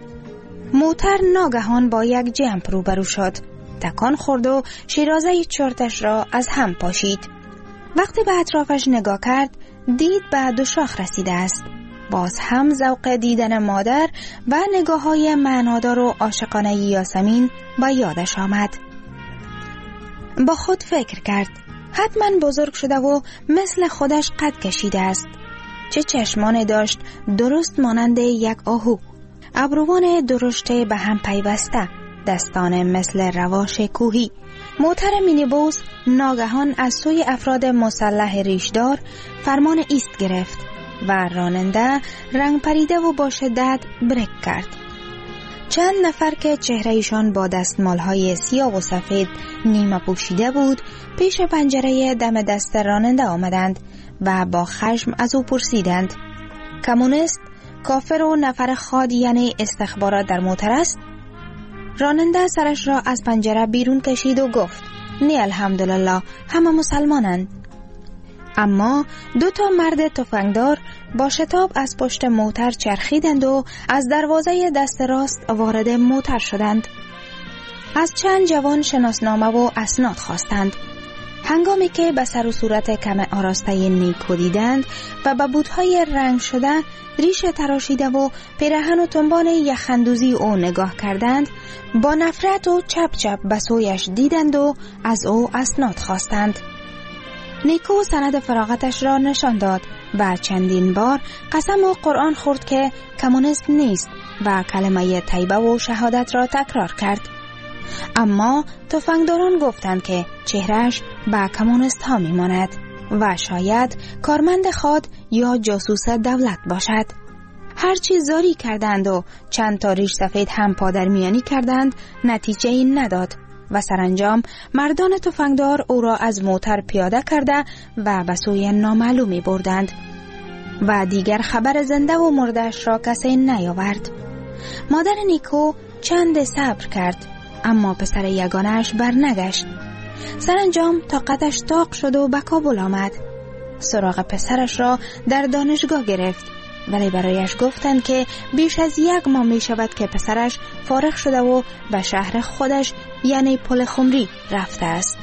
موتر ناگهان با یک جمپ روبرو شد. تکان خورد و شیرازه چرتش را از هم پاشید. وقتی به اطرافش نگاه کرد دید به دو شاخ رسیده است. باز هم ذوق دیدن مادر و نگاه های معنادار و عاشقانه یاسمین با یادش آمد. با خود فکر کرد حتما بزرگ شده و مثل خودش قد کشیده است. چه چشمان داشت درست مانند یک آهو، ابروان درشته به هم پیوسته، دستان مثل رواش کوهی. موتر مینیبوس ناگهان از سوی افراد مسلح ریشدار فرمان ایست گرفت و راننده رنگ پریده و با شدت بریک کرد. چند نفر که چهرهشان با دستمالهای سیاه و سفید نیمه پوشیده بود پیش پنجره دم دست راننده آمدند و با خشم از او پرسیدند: کمونیست، کافر و نفر خاد یعنی استخبارات در موتر است؟ راننده سرش را از پنجره بیرون کشید و گفت: نه الحمدلله، همه مسلمانند. اما دو تا مرد تفنگدار با شتاب از پشت موتر چرخیدند و از دروازه دست راست وارد موتر شدند. از چند جوان شناسنامه و اسناد خواستند. هنگامی که به سر و صورت کم آراسته نیکو دیدند و به بوتهای رنگ شده، ریش تراشیده و پیراهن و تنبان یخندوزی او نگاه کردند، با نفرت و چپ چپ به سویش دیدند و از او اسناد خواستند. نیکو سند فراغتش را نشان داد و چندین بار قسم و قرآن خورد که کمونیست نیست و کلمه طیبه و شهادت را تکرار کرد. اما تفنگداران گفتند که چهرهش به کمونیست ها می ماند و شاید کارمند خاد یا جاسوس دولت باشد. هرچی زاری کردند و چند تا ریش سفید هم پادرمیانی کردند، نتیجه این نداد و سرانجام مردان تفنگدار او را از موتر پیاده کرده و به سوی نامعلومی بردند و دیگر خبر زنده و مرده‌اش را کسی نیاورد. مادر نیکو چند صبر کرد، اما پسر یگانه‌اش برنگشت. سرانجام طاقتش طاق شد و به کابل آمد. سراغ پسرش را در دانشگاه گرفت، ولی برایش گفتند که بیش از یک ماه می شود که پسرش فارغ شده و به شهر خودش یعنی پل خمری رفته است.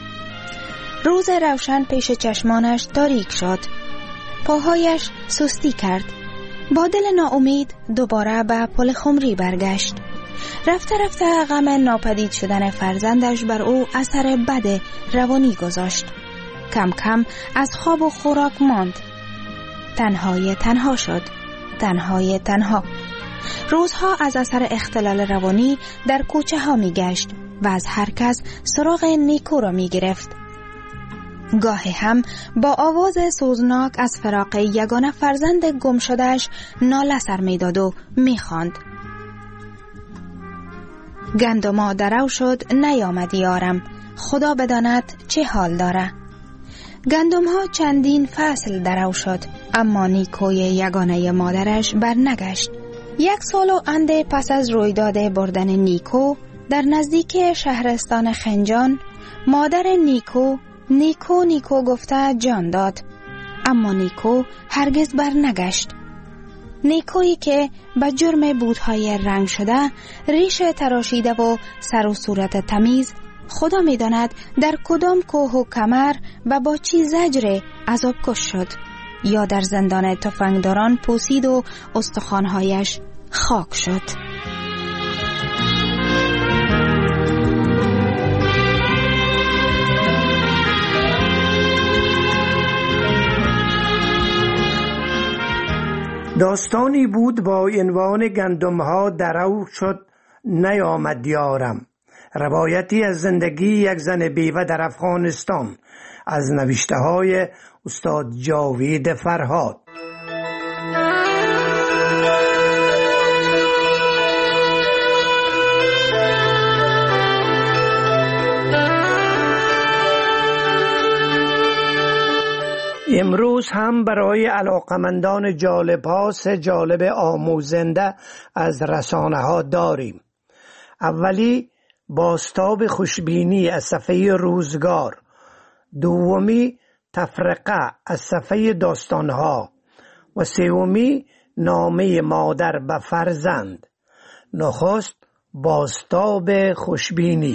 روز روشن پیش چشمانش تاریک شد. پاهایش سستی کرد. با دل ناامید دوباره به پل خمری برگشت. رفته رفته غم ناپدید شدن فرزندش بر او اثر بد روانی گذاشت. کم کم از خواب و خوراک ماند. تنهای تنها شد. تنهای تنها. روزها از اثر اختلال روانی در کوچه ها می گشت و از هر کس سراغ نیکو را می گرفت. گاهی هم با آواز سوزناک از فراق یگانه فرزند گم شدهش ناله سر می داد و می خواند: گندما درو شد نیامد یارم، خدا بداند چه حال داره. گندم ها چندین فصل درو شد، اما نیکوی یگانه مادرش برنگشت. یک سال و انده پس از رویداد بردن نیکو در نزدیک شهرستان خنجان، مادر نیکو نیکو نیکو گفته جان داد، اما نیکو هرگز برنگشت. نیکویی که به جرم بوتهای رنگ شده، ریش تراشیده و سر و صورت تمیز، خدا می داند در کدام کوه و کمر و با چی زجر عذاب کش شد، یا در زندان تفنگداران پوسید و استخوانهایش خاک شد. داستانی بود با عنوان گندم‌ها درو شد نیامد یارم، روایتی از زندگی یک زن بیوه در افغانستان، از نوشته های استاد جاوید فرهاد. امروز هم برای علاقمندان جالب ها سه جالب آموزنده از رسانه ها داریم. اولی بازتاب خوشبینی از صفحه روزگار، دومی تفرقه از صفحه داستانها و سومی نامه مادر به فرزند. نخست بازتاب خوشبینی.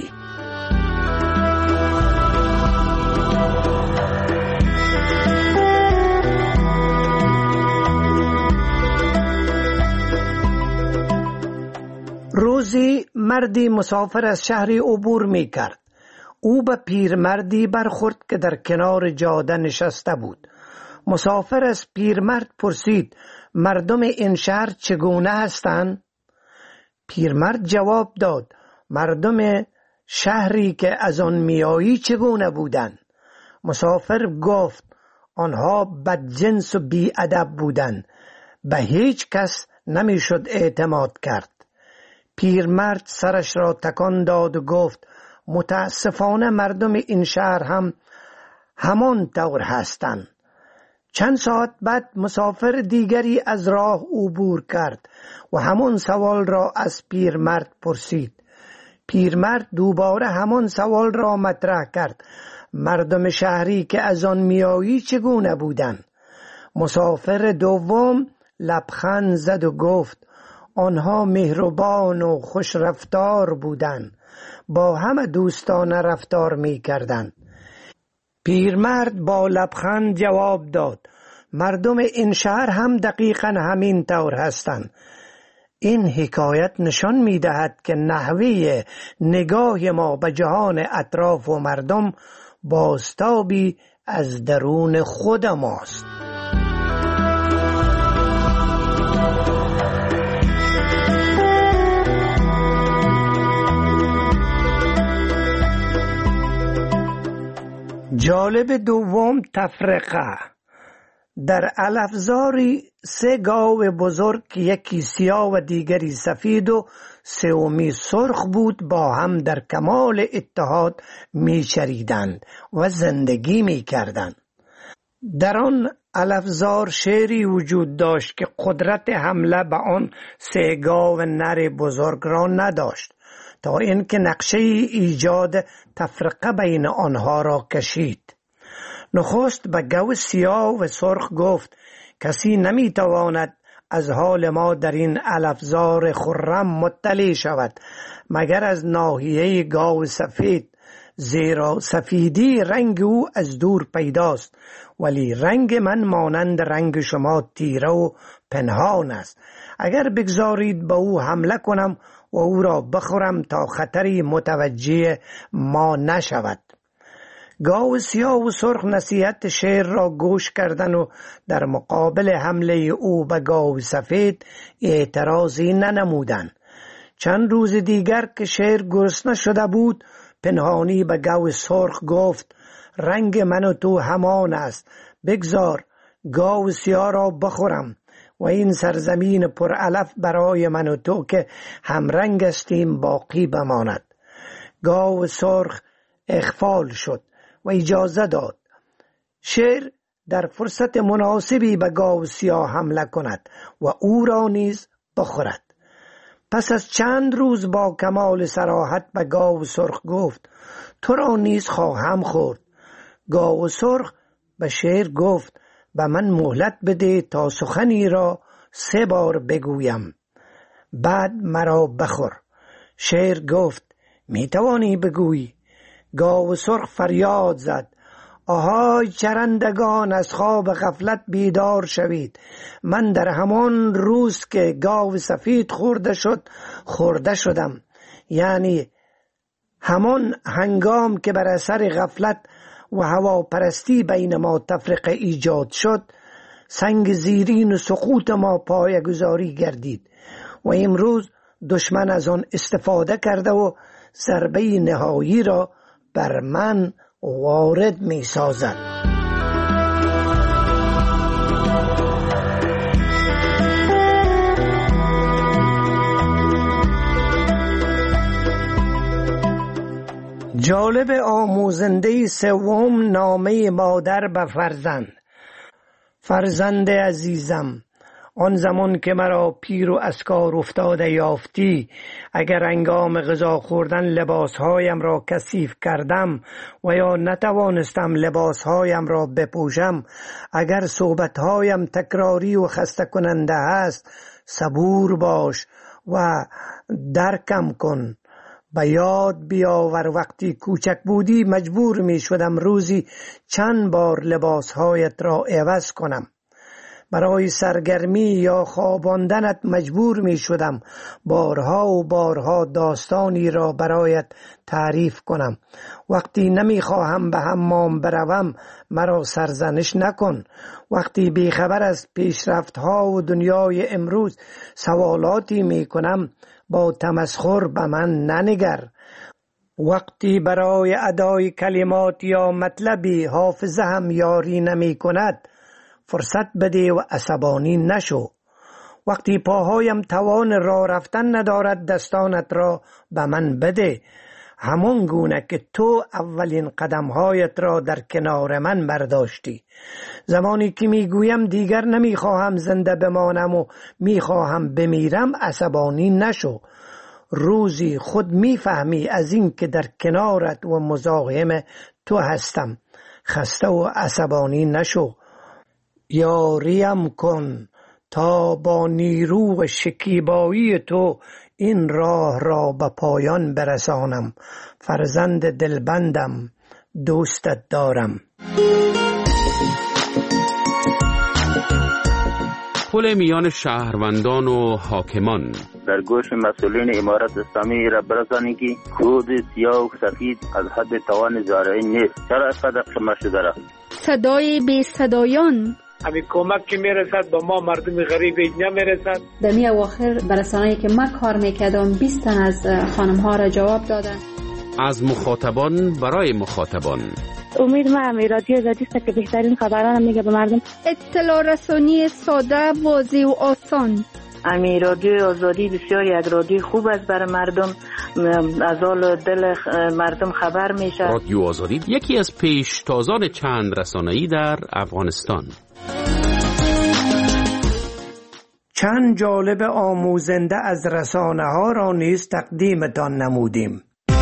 روزی مردی مسافر از شهری عبور می کرد. او به پیرمردی برخورد که در کنار جاده نشسته بود. مسافر از پیرمرد پرسید: مردم این شهر چگونه هستند؟ پیرمرد جواب داد: مردم شهری که از آن میایی چگونه بودند؟ مسافر گفت: آنها بدجنس و بی‌ادب بودند، به هیچ کس نمیشد اعتماد کرد. پیرمرد سرش را تکان داد و گفت متاسفانه مردم این شهر هم همان طور هستند. چند ساعت بعد مسافر دیگری از راه عبور کرد و همان سوال را از پیرمرد پرسید. پیرمرد دوباره همان سوال را مطرح کرد. مردم شهری که از آن میایی چگونه بودند؟ مسافر دوم لبخند زد و گفت آنها مهربان و خوش رفتار بودند، با همه دوستانه رفتار می کردند. پیرمرد با لبخند جواب داد مردم این شهر هم دقیقاً همین طور هستند. این حکایت نشان می دهد که نحوه نگاه ما به جهان اطراف و مردم بازتابی از درون خود ماست. جالب دوم تفرقه. در الافزاری سه گاو بزرگ که یکی سیاه و دیگری سفید و سومی سرخ بود با هم در کمال اتحاد می چریدند و زندگی می کردند. در آن الافزار شیری وجود داشت که قدرت حمله به آن سه گاو نر بزرگ را نداشت تا اینکه نقشه ایجاد تفرقه بین آنها را کشید. نخست به گاو سیاه و سرخ گفت کسی نمیتواند از حال ما در این الافزار خرم مطلع شود مگر از ناحیه گاو سفید، زیرا سفیدی رنگ او از دور پیداست ولی رنگ من مانند رنگ شما تیره و پنهان است. اگر بگذارید به او حمله کنم و او را بخورم تا خطری متوجه ما نشود. گاو سیاه و سرخ نصیحت شیر را گوش کردن و در مقابل حمله او به گاو سفید اعتراضی ننمودند. چند روز دیگر که شیر گرسنه شده بود پنهانی به گاو سرخ گفت رنگ من و تو همان است، بگذار گاو سیاه را بخورم و این سرزمین پر علف برای من و تو که هم رنگ استیم باقی بماند. گاو سرخ اغفال شد و اجازه داد شیر در فرصت مناسبی به گاو سیاه حمله کند و او را نیز بخورد. پس از چند روز با کمال صراحت به گاو سرخ گفت تو را نیز خواهم خورد. گاو سرخ به شیر گفت به من مهلت بده تا سخنی را سه بار بگویم، بعد مرا بخور. شیر گفت می توانی بگویی. گاو سرخ فریاد زد آهای چرندگان، از خواب غفلت بیدار شوید. من در همان روز که گاو سفید خورده شد خورده شدم، یعنی همان هنگام که بر اثر غفلت و هواپرستی بین ما تفرقه ایجاد شد سنگ زیرین و سقوط ما پایه‌گذاری گردید و امروز دشمن از آن استفاده کرده و ضربه نهایی را بر من وارد می سازد. جالب آموزنده سوم نامه مادر به فرزند. فرزند عزیزم، آن زمان که مرا پیر و از کار افتاده یافتی، اگر هنگام غذا خوردن لباسهایم را کثیف کردم و یا نتوانستم لباسهایم را بپوشم، اگر صحبتهایم تکراری و خسته کننده است، صبور باش و درکم کن. به یاد بیاور وقتی کوچک بودی مجبور می شدم روزی چند بار لباسهایت را عوض کنم. برای سرگرمی یا خواباندنت مجبور می شدم بارها و بارها داستانی را برایت تعریف کنم. وقتی نمی خواهم به حمام بروم مرا سرزنش نکن. وقتی بیخبر از پیشرفت‌ها و دنیای امروز سوالاتی می کنم با تمسخر به من ننگر. وقتی برای ادای کلمات یا مطلبی حافظه هم یاری نمی کند فرصت بده و عصبانی نشو. وقتی پاهایم توان راه رفتن ندارد دستانت را به من بده، همون گونه که تو اولین قدمهایت را در کنار من برداشتی. زمانی که میگویم دیگر نمیخواهم زنده بمانم و میخواهم بمیرم عصبانی نشو. روزی خود میفهمی از این که در کنارت و مزاحم تو هستم. خسته و عصبانی نشو. یاریم کن تا با نیرو شکیبایی تو این راه را به پایان برسانم. فرزند دلبندم، دوستت دارم. پل میان شهروندان و حاکمان. در گوش مسئولین امارت اسلامی را برسانی که کود سیاه و سفید از حد توان زارعین نیست. چرا صدق شما شده را؟ صدای بی صدایان. همین کمک که میرسد با ما مردم غریب اینجا میرسد. در می اواخر برسانه‌ای که من کار میکردم بیست تن از خانم ها را جواب دادن. از مخاطبان برای مخاطبان. امید من رادیو آزادی است که بهترین خبران میگه به مردم. اطلاع رسانی ساده، واضح و آسان. امی رادیو آزادی بسیار یک رادیو خوب است برای مردم، از حال دل مردم خبر میشه. رادیو آزادی یکی از پیشتازان چند رسانه‌ای در افغانستان. چند جالب آموزنده از رسانه ها را نیز تقدیمتان نمودیم.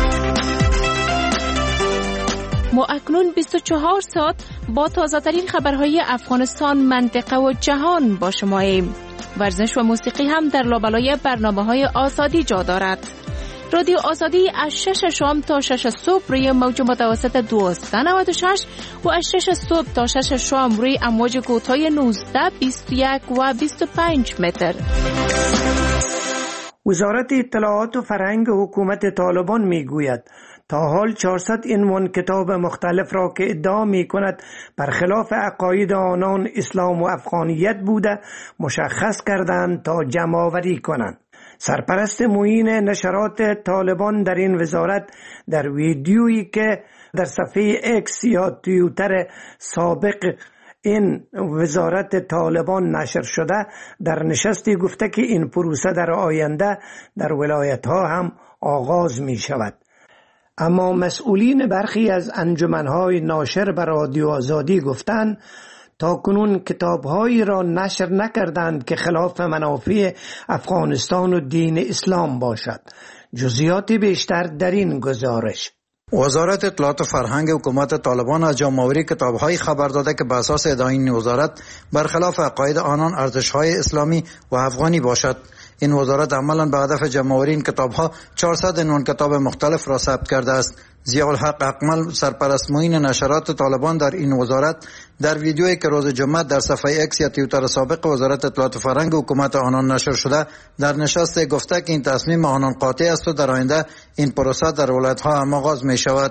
ما اکنون بیست و چهار ساعت با تازه‌ترین خبرهای افغانستان، منطقه و جهان با شماییم. ورزش و موسیقی هم در لابلای برنامه‌های آزادی جا دارد. رادیو آزادی از شش شام تا شش صبح روی موج متوسط دویست و نود و شش و از شش صبح تا شش شام روی امواج کوتاه نوزده، بیست و یک و بیست و پنج متر. وزارت اطلاعات و فرهنگ حکومت طالبان میگوید تا حال چهارصد عنوان کتاب مختلف را که ادعا می کند برخلاف عقاید آنان اسلام و افغانیت بوده مشخص کردند تا جمع‌آوری کنند. سرپرست معین نشرات طالبان در این وزارت در ویدیویی که در صفحه اکس یا توییتر سابق این وزارت طالبان نشر شده در نشستی گفته که این پروسه در آینده در ولایت ها هم آغاز می شود. اما مسئولین برخی از انجمنهای ناشر بر رادیو آزادی گفتند تا کنون کتابهایی را نشر نکردند که خلاف منافع افغانستان و دین اسلام باشد. جزئیات بیشتر در این گزارش. وزارت اطلاعات و فرهنگ حکومت طالبان از جمع‌آوری کتاب‌های خبر داده که بر اساس ادعای این وزارت برخلاف عقاید آنان ارزش‌های اسلامی و افغانی باشد. این وزارت عملاً به هدف جمع‌آوری این کتاب‌ها چهارصد عنوان کتاب مختلف را ثبت کرده است. ضیاءالحق اکمل، سرپرست معین نشرات طالبان در این وزارت، در ویدیویی که روز جمعه در صفحه اکس یا توییتر سابق وزارت اطلاعات و فرهنگ حکومت آنان نشر شده در نشست گفته که این تصمیم آنان قاطع است و در آینده این پروسه در ولایت‌ها هم آغاز می شود.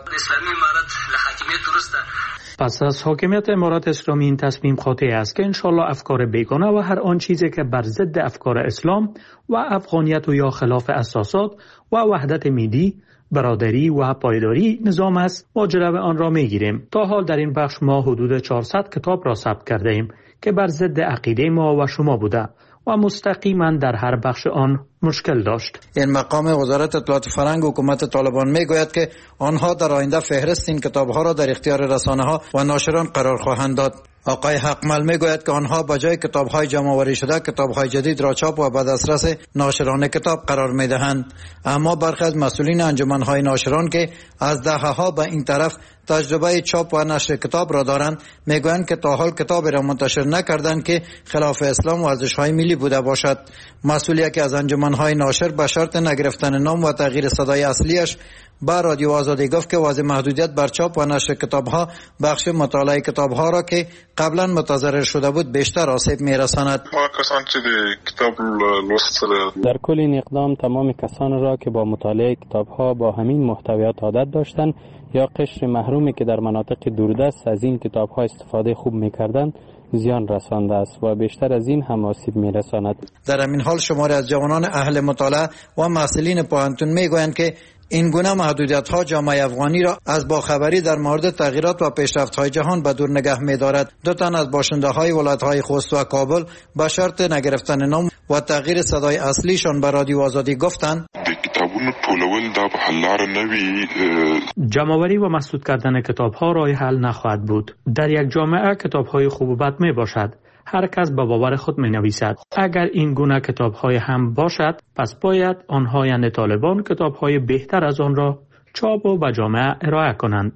پس از حاکمیت امارات اسلامی این تصمیم قاطع است که انشالله افکار بیگانه و هر آن چیزی که بر ضد افکار اسلام و افغانیت و یا خلاف اساسات و وحدت ملی، برادری و پایداری نظام است ما جلو آن را میگیریم. تا حال در این بخش ما حدود چهارصد کتاب را ثبت کرده ایم که بر ضد عقیده ما و شما بوده و مستقیما در هر بخش آن مشکل داشت. این مقام وزارت اطلاعات فرهنگ حکومت طالبان میگوید که آنها در آینده فهرست این کتابها را در اختیار رسانه‌ها و ناشران قرار خواهند داد. آقای حقمل میگوید که آنها با جای کتاب‌های جمع‌آوری شده کتاب‌های جدید را چاپ و به دسترس ناشران کتاب قرار میدهند. اما برخی از مسئولین انجمن‌های ناشران که از دهه‌ها به این طرف تجربه چاپ و نشر کتاب را دارند میگویند که تا حال کتابی را منتشر نکردند که خلاف اسلام و ارزش‌های ملی بوده باشد. مسئولی که از انجمن‌های ناشر به شرط نگرفتن نام و تغییر صدای اصلیش با رادیو آزادی گفت که واضح محدودیت بر چاپ و نشر کتاب‌ها بخش مطالعه کتاب‌ها را که قبلا متضرر شده بود بیشتر آسیب می‌رساند. ما کسان که کتاب لوستل در کل این اقدام تمام کسان را که با مطالعه کتاب‌ها با همین محتویات عادت داشتند یا قشر محرومی که در مناطق دوردست از این کتاب‌ها استفاده خوب می‌کردند زیان رسانده است و بیشتر از این هم آسیب می‌رساند. در همین حال شماری از جوانان اهل مطالعه و محصلین پوهنتون می‌گویند که این گونه محدودیت‌ها جامعه افغانی را از باخبری در مورد تغییرات و پیشرفت‌های جهان به دور نگه می‌دارد. دو تن از باشنده‌های ولایت‌های خوست و کابل با شرط نگرفتن نام و تغییر صدای اصلیشان به رادیو آزادی گفتند کتابونو ټولول دا به حل لاره نه وي. جمع‌آوری و مسدود کردن کتاب‌ها راه حل نخواهد بود. در یک جامعه کتاب‌های خوب و بد می باشد. هر کس به باور خود می نویسد. اگر این گونه کتاب‌های هم باشد، پس باید آنها یعنی طالبان کتاب‌های بهتر از آن را چاپ و به جامعه ارائه کنند.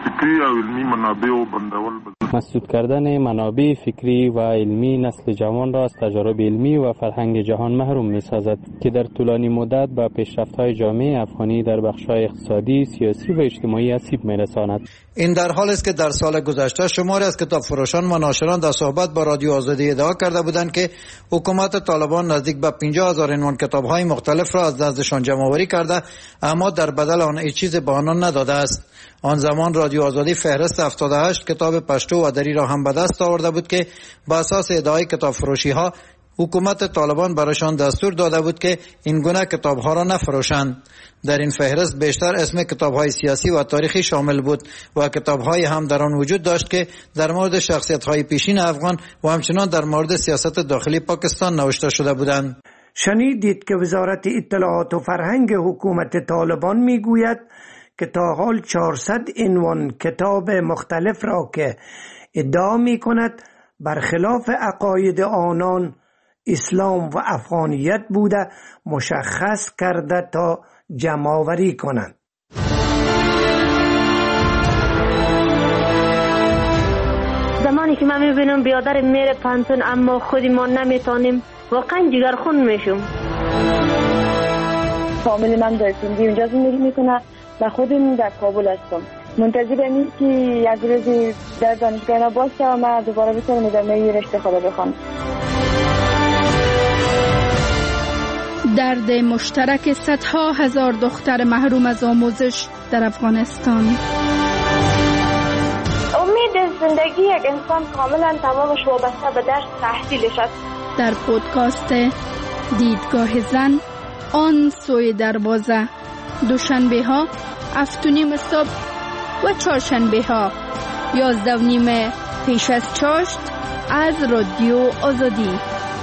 مسدود کردن منابع فکری و علمی نسل جوان را از تجارب علمی و فرهنگ جهان محروم می سازد که در طولانی مدت به پیشرفت‌های جامعه افغانی در بخش‌های اقتصادی، سیاسی و اجتماعی آسیب می رساند. این در حالی است که در سال گذشته شماری از کتاب فروشان و ناشران در صحبت با رادیو آزادی ادعا کرده بودند که حکومت طالبان نزدیک به پنجاه هزار عنوان کتاب‌های مختلف را از نزدشان جمع‌آوری کرده، اما در بدل آن هیچ چیز به آنان نداده است. آن زمان رادیو آزادی فهرست هفتاد و هشت کتاب پشتو و دری را هم به دست آورده بود که بر اساس ادعای کتاب فروشی ها حکومت طالبان برایشان دستور داده بود که این گونه کتاب ها را نفروشند. در این فهرست بیشتر اسم کتاب های سیاسی و تاریخی شامل بود و کتاب های هم در آن وجود داشت که در مورد شخصیت های پیشین افغان و همچنان در مورد سیاست داخلی پاکستان نوشته شده بودند. شنیدید که وزارت اطلاعات و فرهنگ حکومت طالبان میگوید که تا حال چهارصد عنوان کتاب مختلف را که ادعا می کند برخلاف عقاید آنان اسلام و افغانیت بوده مشخص کرده تا جمع‌آوری کنند. زمانی که من میبینم بیادر میره پانتون اما خودی ما نمیتونیم واقعا جگرخون میشم. فامیل من در سندی اونجا زندگی میکنه و خودم در کابل هستم. منتظرم این که یک روزی در دانشگاه ما باشه و من دوباره بتونم ادامه رشته خدا بخونم. درد مشترک صدها هزار دختر محروم از آموزش در افغانستان. امید زندگی یک انسان کاملا تمامش وابسته به درس تحصیلش است. در پودکاست دیدگاه زن آن سوی دروازه، دوشنبه ها هفت و نیم صبح و چهارشنبه ها یازده و نیم پیش از چاشت از رادیو آزادی.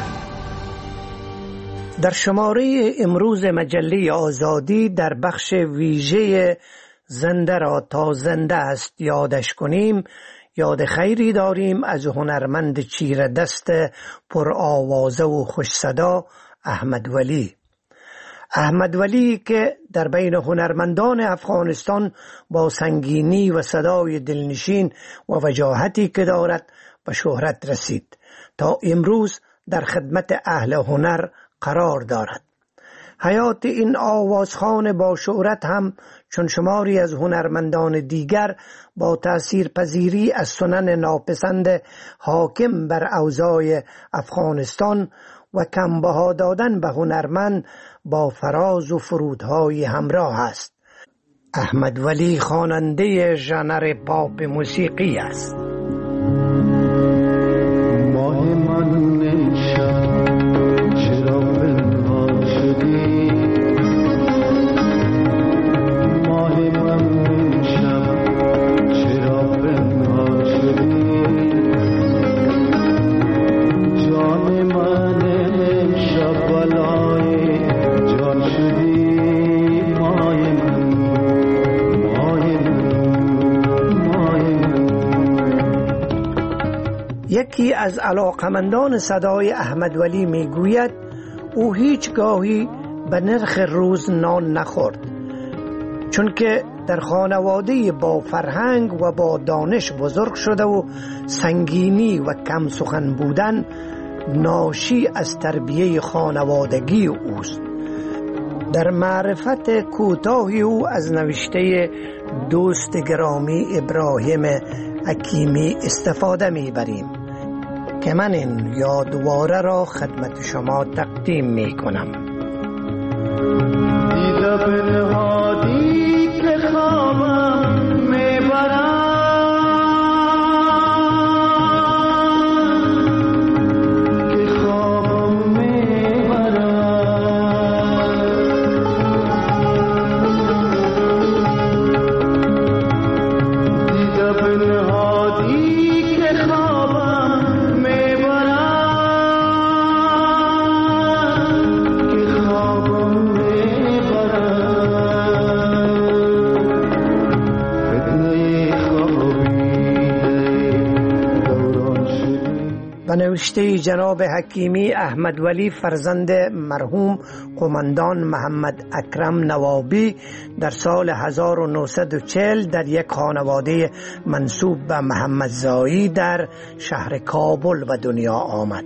در شماره امروز مجله آزادی در بخش ویژه زنده را تا زنده است یادش کنیم یاد خیری داریم از هنرمند چیره دست پر آوازه و خوش صدا احمد ولی. احمد ولی که در بین هنرمندان افغانستان با سنگینی و صدای دلنشین و وجاهتی که دارد به شهرت رسید تا امروز در خدمت اهل هنر قرار دارد. حیات این آوازخوان با شهرت هم چون شماری از هنرمندان دیگر با تأثیر پذیری از سنن ناپسند حاکم بر اوضاع افغانستان و کمبها دادن به هنرمند با فراز و فرودهای همراه است. احمد ولی خواننده ژانر پاپ موسیقی است. ماه من امشب چرا پنهان شدی، ماه من امشب چرا پنهان شدی، جان من امشب بلای جان شدی، ماه من ماه من ماه من. یکی از علاقمندان صدای احمد ولی میگوید او هیچ گاهی به نرخ روز نان نخورد، چون که در خانواده با فرهنگ و با دانش بزرگ شده و سنگینی و کم سخن بودن ناشی از تربیه خانوادگی اوست. در معرفت کوتاهی او از نوشته دوست گرامی ابراهیم حکیمی استفاده میبریم که من این یادواره را خدمت شما تقدیم میکنم. دیده بنهادی که خوابم میبرم، و نوشته جناب حکیمی احمد ولی فرزند مرحوم قماندان محمد اکرم نوابی در سال هزار و نهصد و چهل در یک خانواده منسوب به محمد زایی در شهر کابل به دنیا آمد.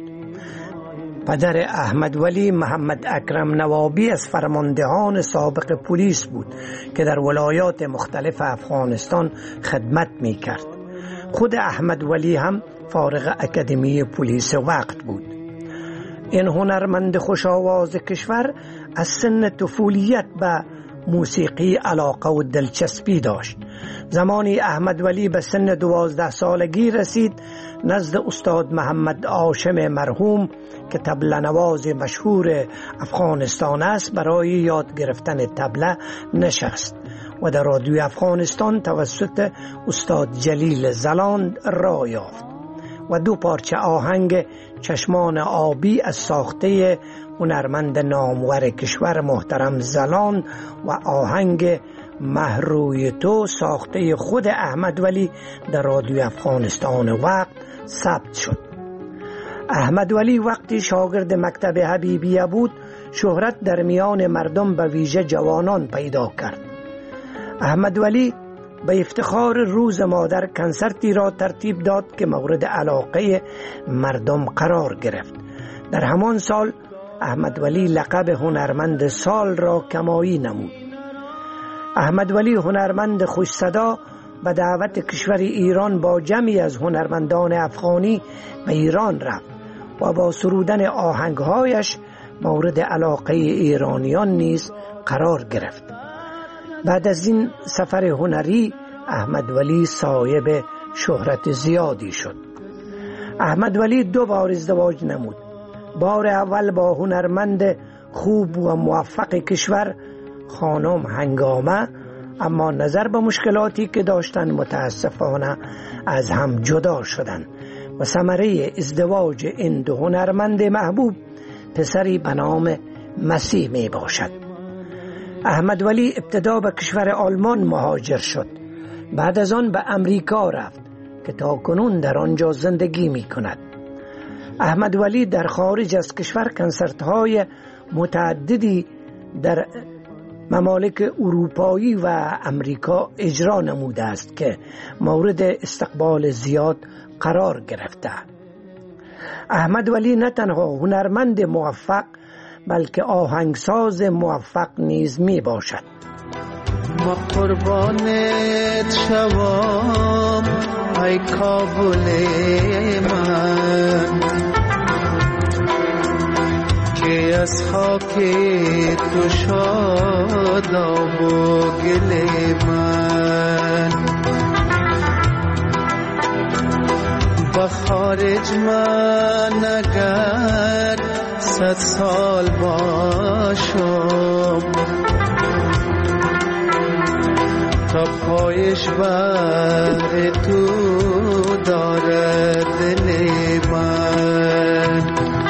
پدر احمد ولی محمد اکرم نوابی از فرماندهان سابق پلیس بود که در ولایات مختلف افغانستان خدمت می کرد. خود احمد ولی هم فارغ اکادمی پلیس وقت بود. این هنرمند خوش آواز کشور از سن طفولیت به موسیقی علاقه و دلچسپی داشت. زمانی احمد ولی به سن دوازده سالگی رسید نزد استاد محمد هاشم مرحوم که طبله نواز مشهور افغانستان است برای یاد گرفتن طبله نشست و در رادیوی افغانستان توسط استاد جلیل زلاند راه یافت و دو پارچه آهنگ چشمان آبی از ساخته هنرمند نامور کشور محترم زلاند و آهنگ مهروی تو ساخته خود احمد ولی در رادیوی افغانستان وقت ثبت شد. احمد ولی وقتی شاگرد مکتب حبیبیه بود شهرت در میان مردم به ویژه جوانان پیدا کرد. احمد ولی به افتخار روز مادر کنسرتی را ترتیب داد که مورد علاقه مردم قرار گرفت. در همان سال احمد ولی لقب هنرمند سال را کمایی نمود. احمد ولی هنرمند خوش صدا به دعوت کشور ایران با جمعی از هنرمندان افغانی به ایران رفت و با سرودن آهنگهایش مورد علاقه ایرانیان نیز قرار گرفت. بعد از این سفر هنری احمد ولی صاحب شهرت زیادی شد. احمد ولی دو بار ازدواج نمود. بار اول با هنرمند خوب و موفق کشور خانم هنگامه، اما نظر به مشکلاتی که داشتن متاسفانه از هم جدا شدند و ثمره ازدواج این دو هنرمند محبوب پسری به نام مسیح می باشد. احمد ولی ابتدا به کشور آلمان مهاجر شد. بعد از آن به امریکا رفت که تا کنون در آنجا زندگی می کند. احمد ولی در خارج از کشور کنسرت های متعددی در ممالک اروپایی و امریکا اجرا نموده است که مورد استقبال زیاد قرار گرفته. احمد ولی نه تنها هنرمند موفق بلکه آهنگساز موفق نیز می باشد. ما قربانت شوام ای کابل من که از خاک تو شاداب و گل من با خارج من اگر صد سال باشم تا پایش بر تو دارد دل من.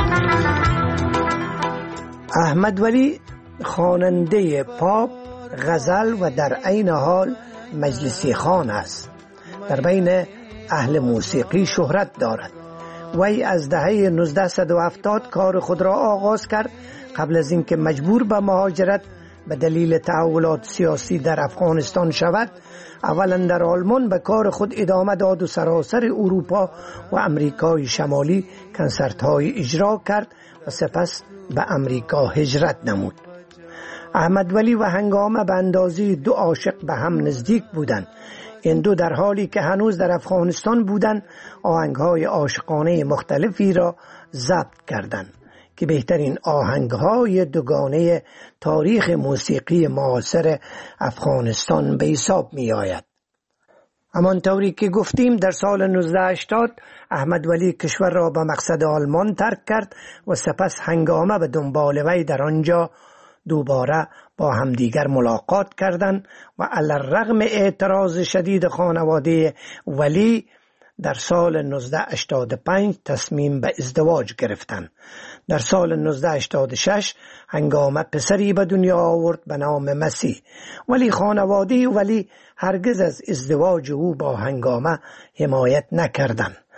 احمد ولی خواننده پاپ، غزل و در عین حال مجلسی خوان است. در بین اهل موسیقی شهرت دارد. وی از دهه نوزده و هفتاد کار خود را آغاز کرد. قبل از اینکه مجبور به مهاجرت به دلیل تحولات سیاسی در افغانستان شود، اولا در آلمان به کار خود ادامه داد و سراسر اروپا و امریکای شمالی کنسرت های اجرا کرد و سپس به امریکا هجرت نمود. احمد ولی و هنگامه به اندازه دو عاشق به هم نزدیک بودند. این دو در حالی که هنوز در افغانستان بودند آهنگ‌های عاشقانه مختلفی را ضبط کردند که بهترین آهنگ‌های دوگانه تاریخ موسیقی معاصر افغانستان به حساب می‌آید. همانطوری که گفتیم در سال نوزده هشتاد احمد ولی کشور را به مقصد آلمان ترک کرد و سپس هنگامه به دنبال وی در آنجا دوباره با همدیگر ملاقات کردند و علی الرغم اعتراض شدید خانواده ولی در سال نوزده هشتاد و پنج تصمیم به ازدواج گرفتند. در سال نوزده هشتاد و شش هنگامه پسری به دنیا آورد به نام مسیح، ولی خانواده ولی هرگز از ازدواج او با هنگامه حمایت نکردند.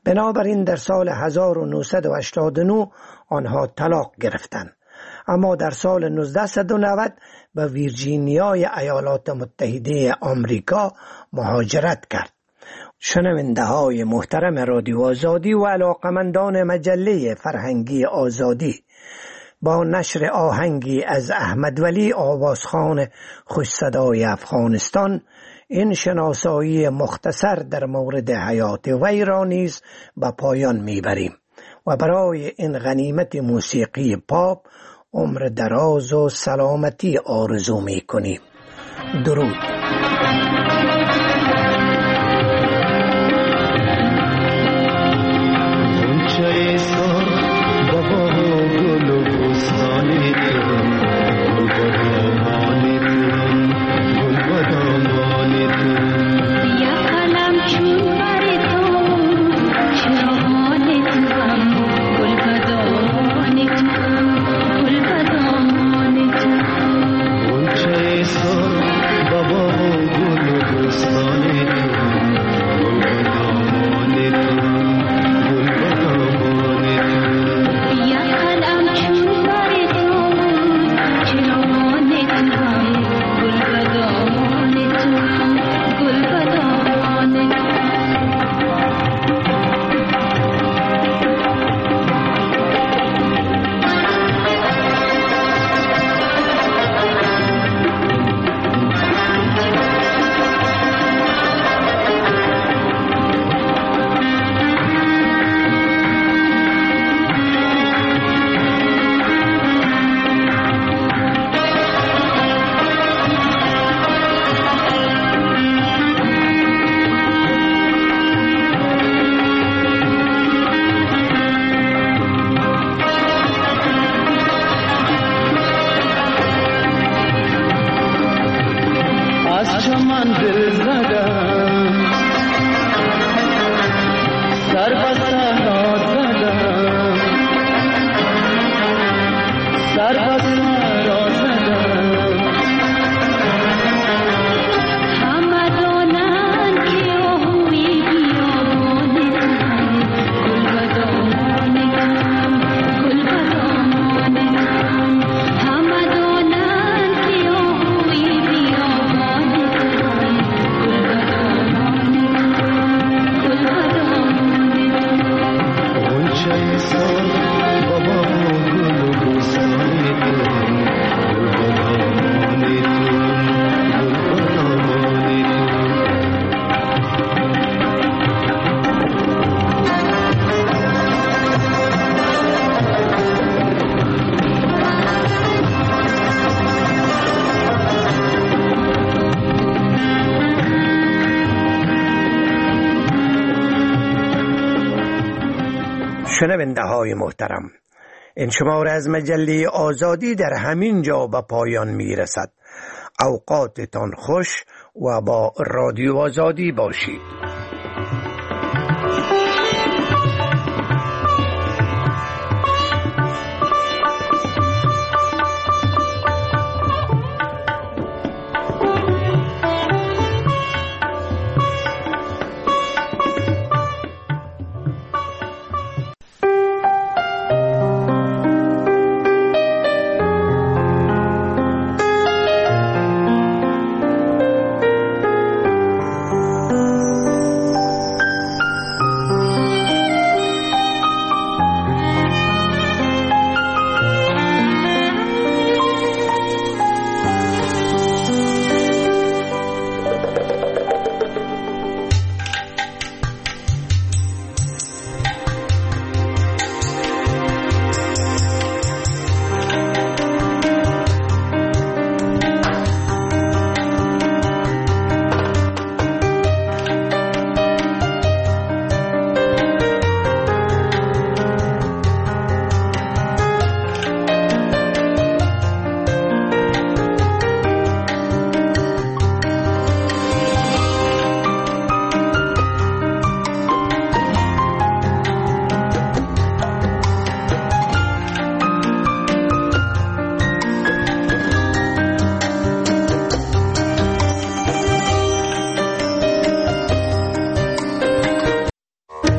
بنابراین در سال هزار و نهصد و هشتاد و نه آنها طلاق گرفتند، اما در سال نوزده و نود به ویرجینیای ایالات متحده آمریکا مهاجرت کرد. شنونده های محترم رادیو آزادی و علاقمندان مجله فرهنگی آزادی، با نشر آهنگی از احمد ولی آوازخوان خوش صدای افغانستان این شناسایی مختصر در مورد حیات وی را نیز به پایان میبریم و برای این غنیمت موسیقی پاپ عمر دراز و سلامتی آرزو میکنیم. درود. شنونده های محترم، این شماره از مجله آزادی در همین جا به پایان می رسد. اوقاتتان خوش و با رادیو آزادی باشید.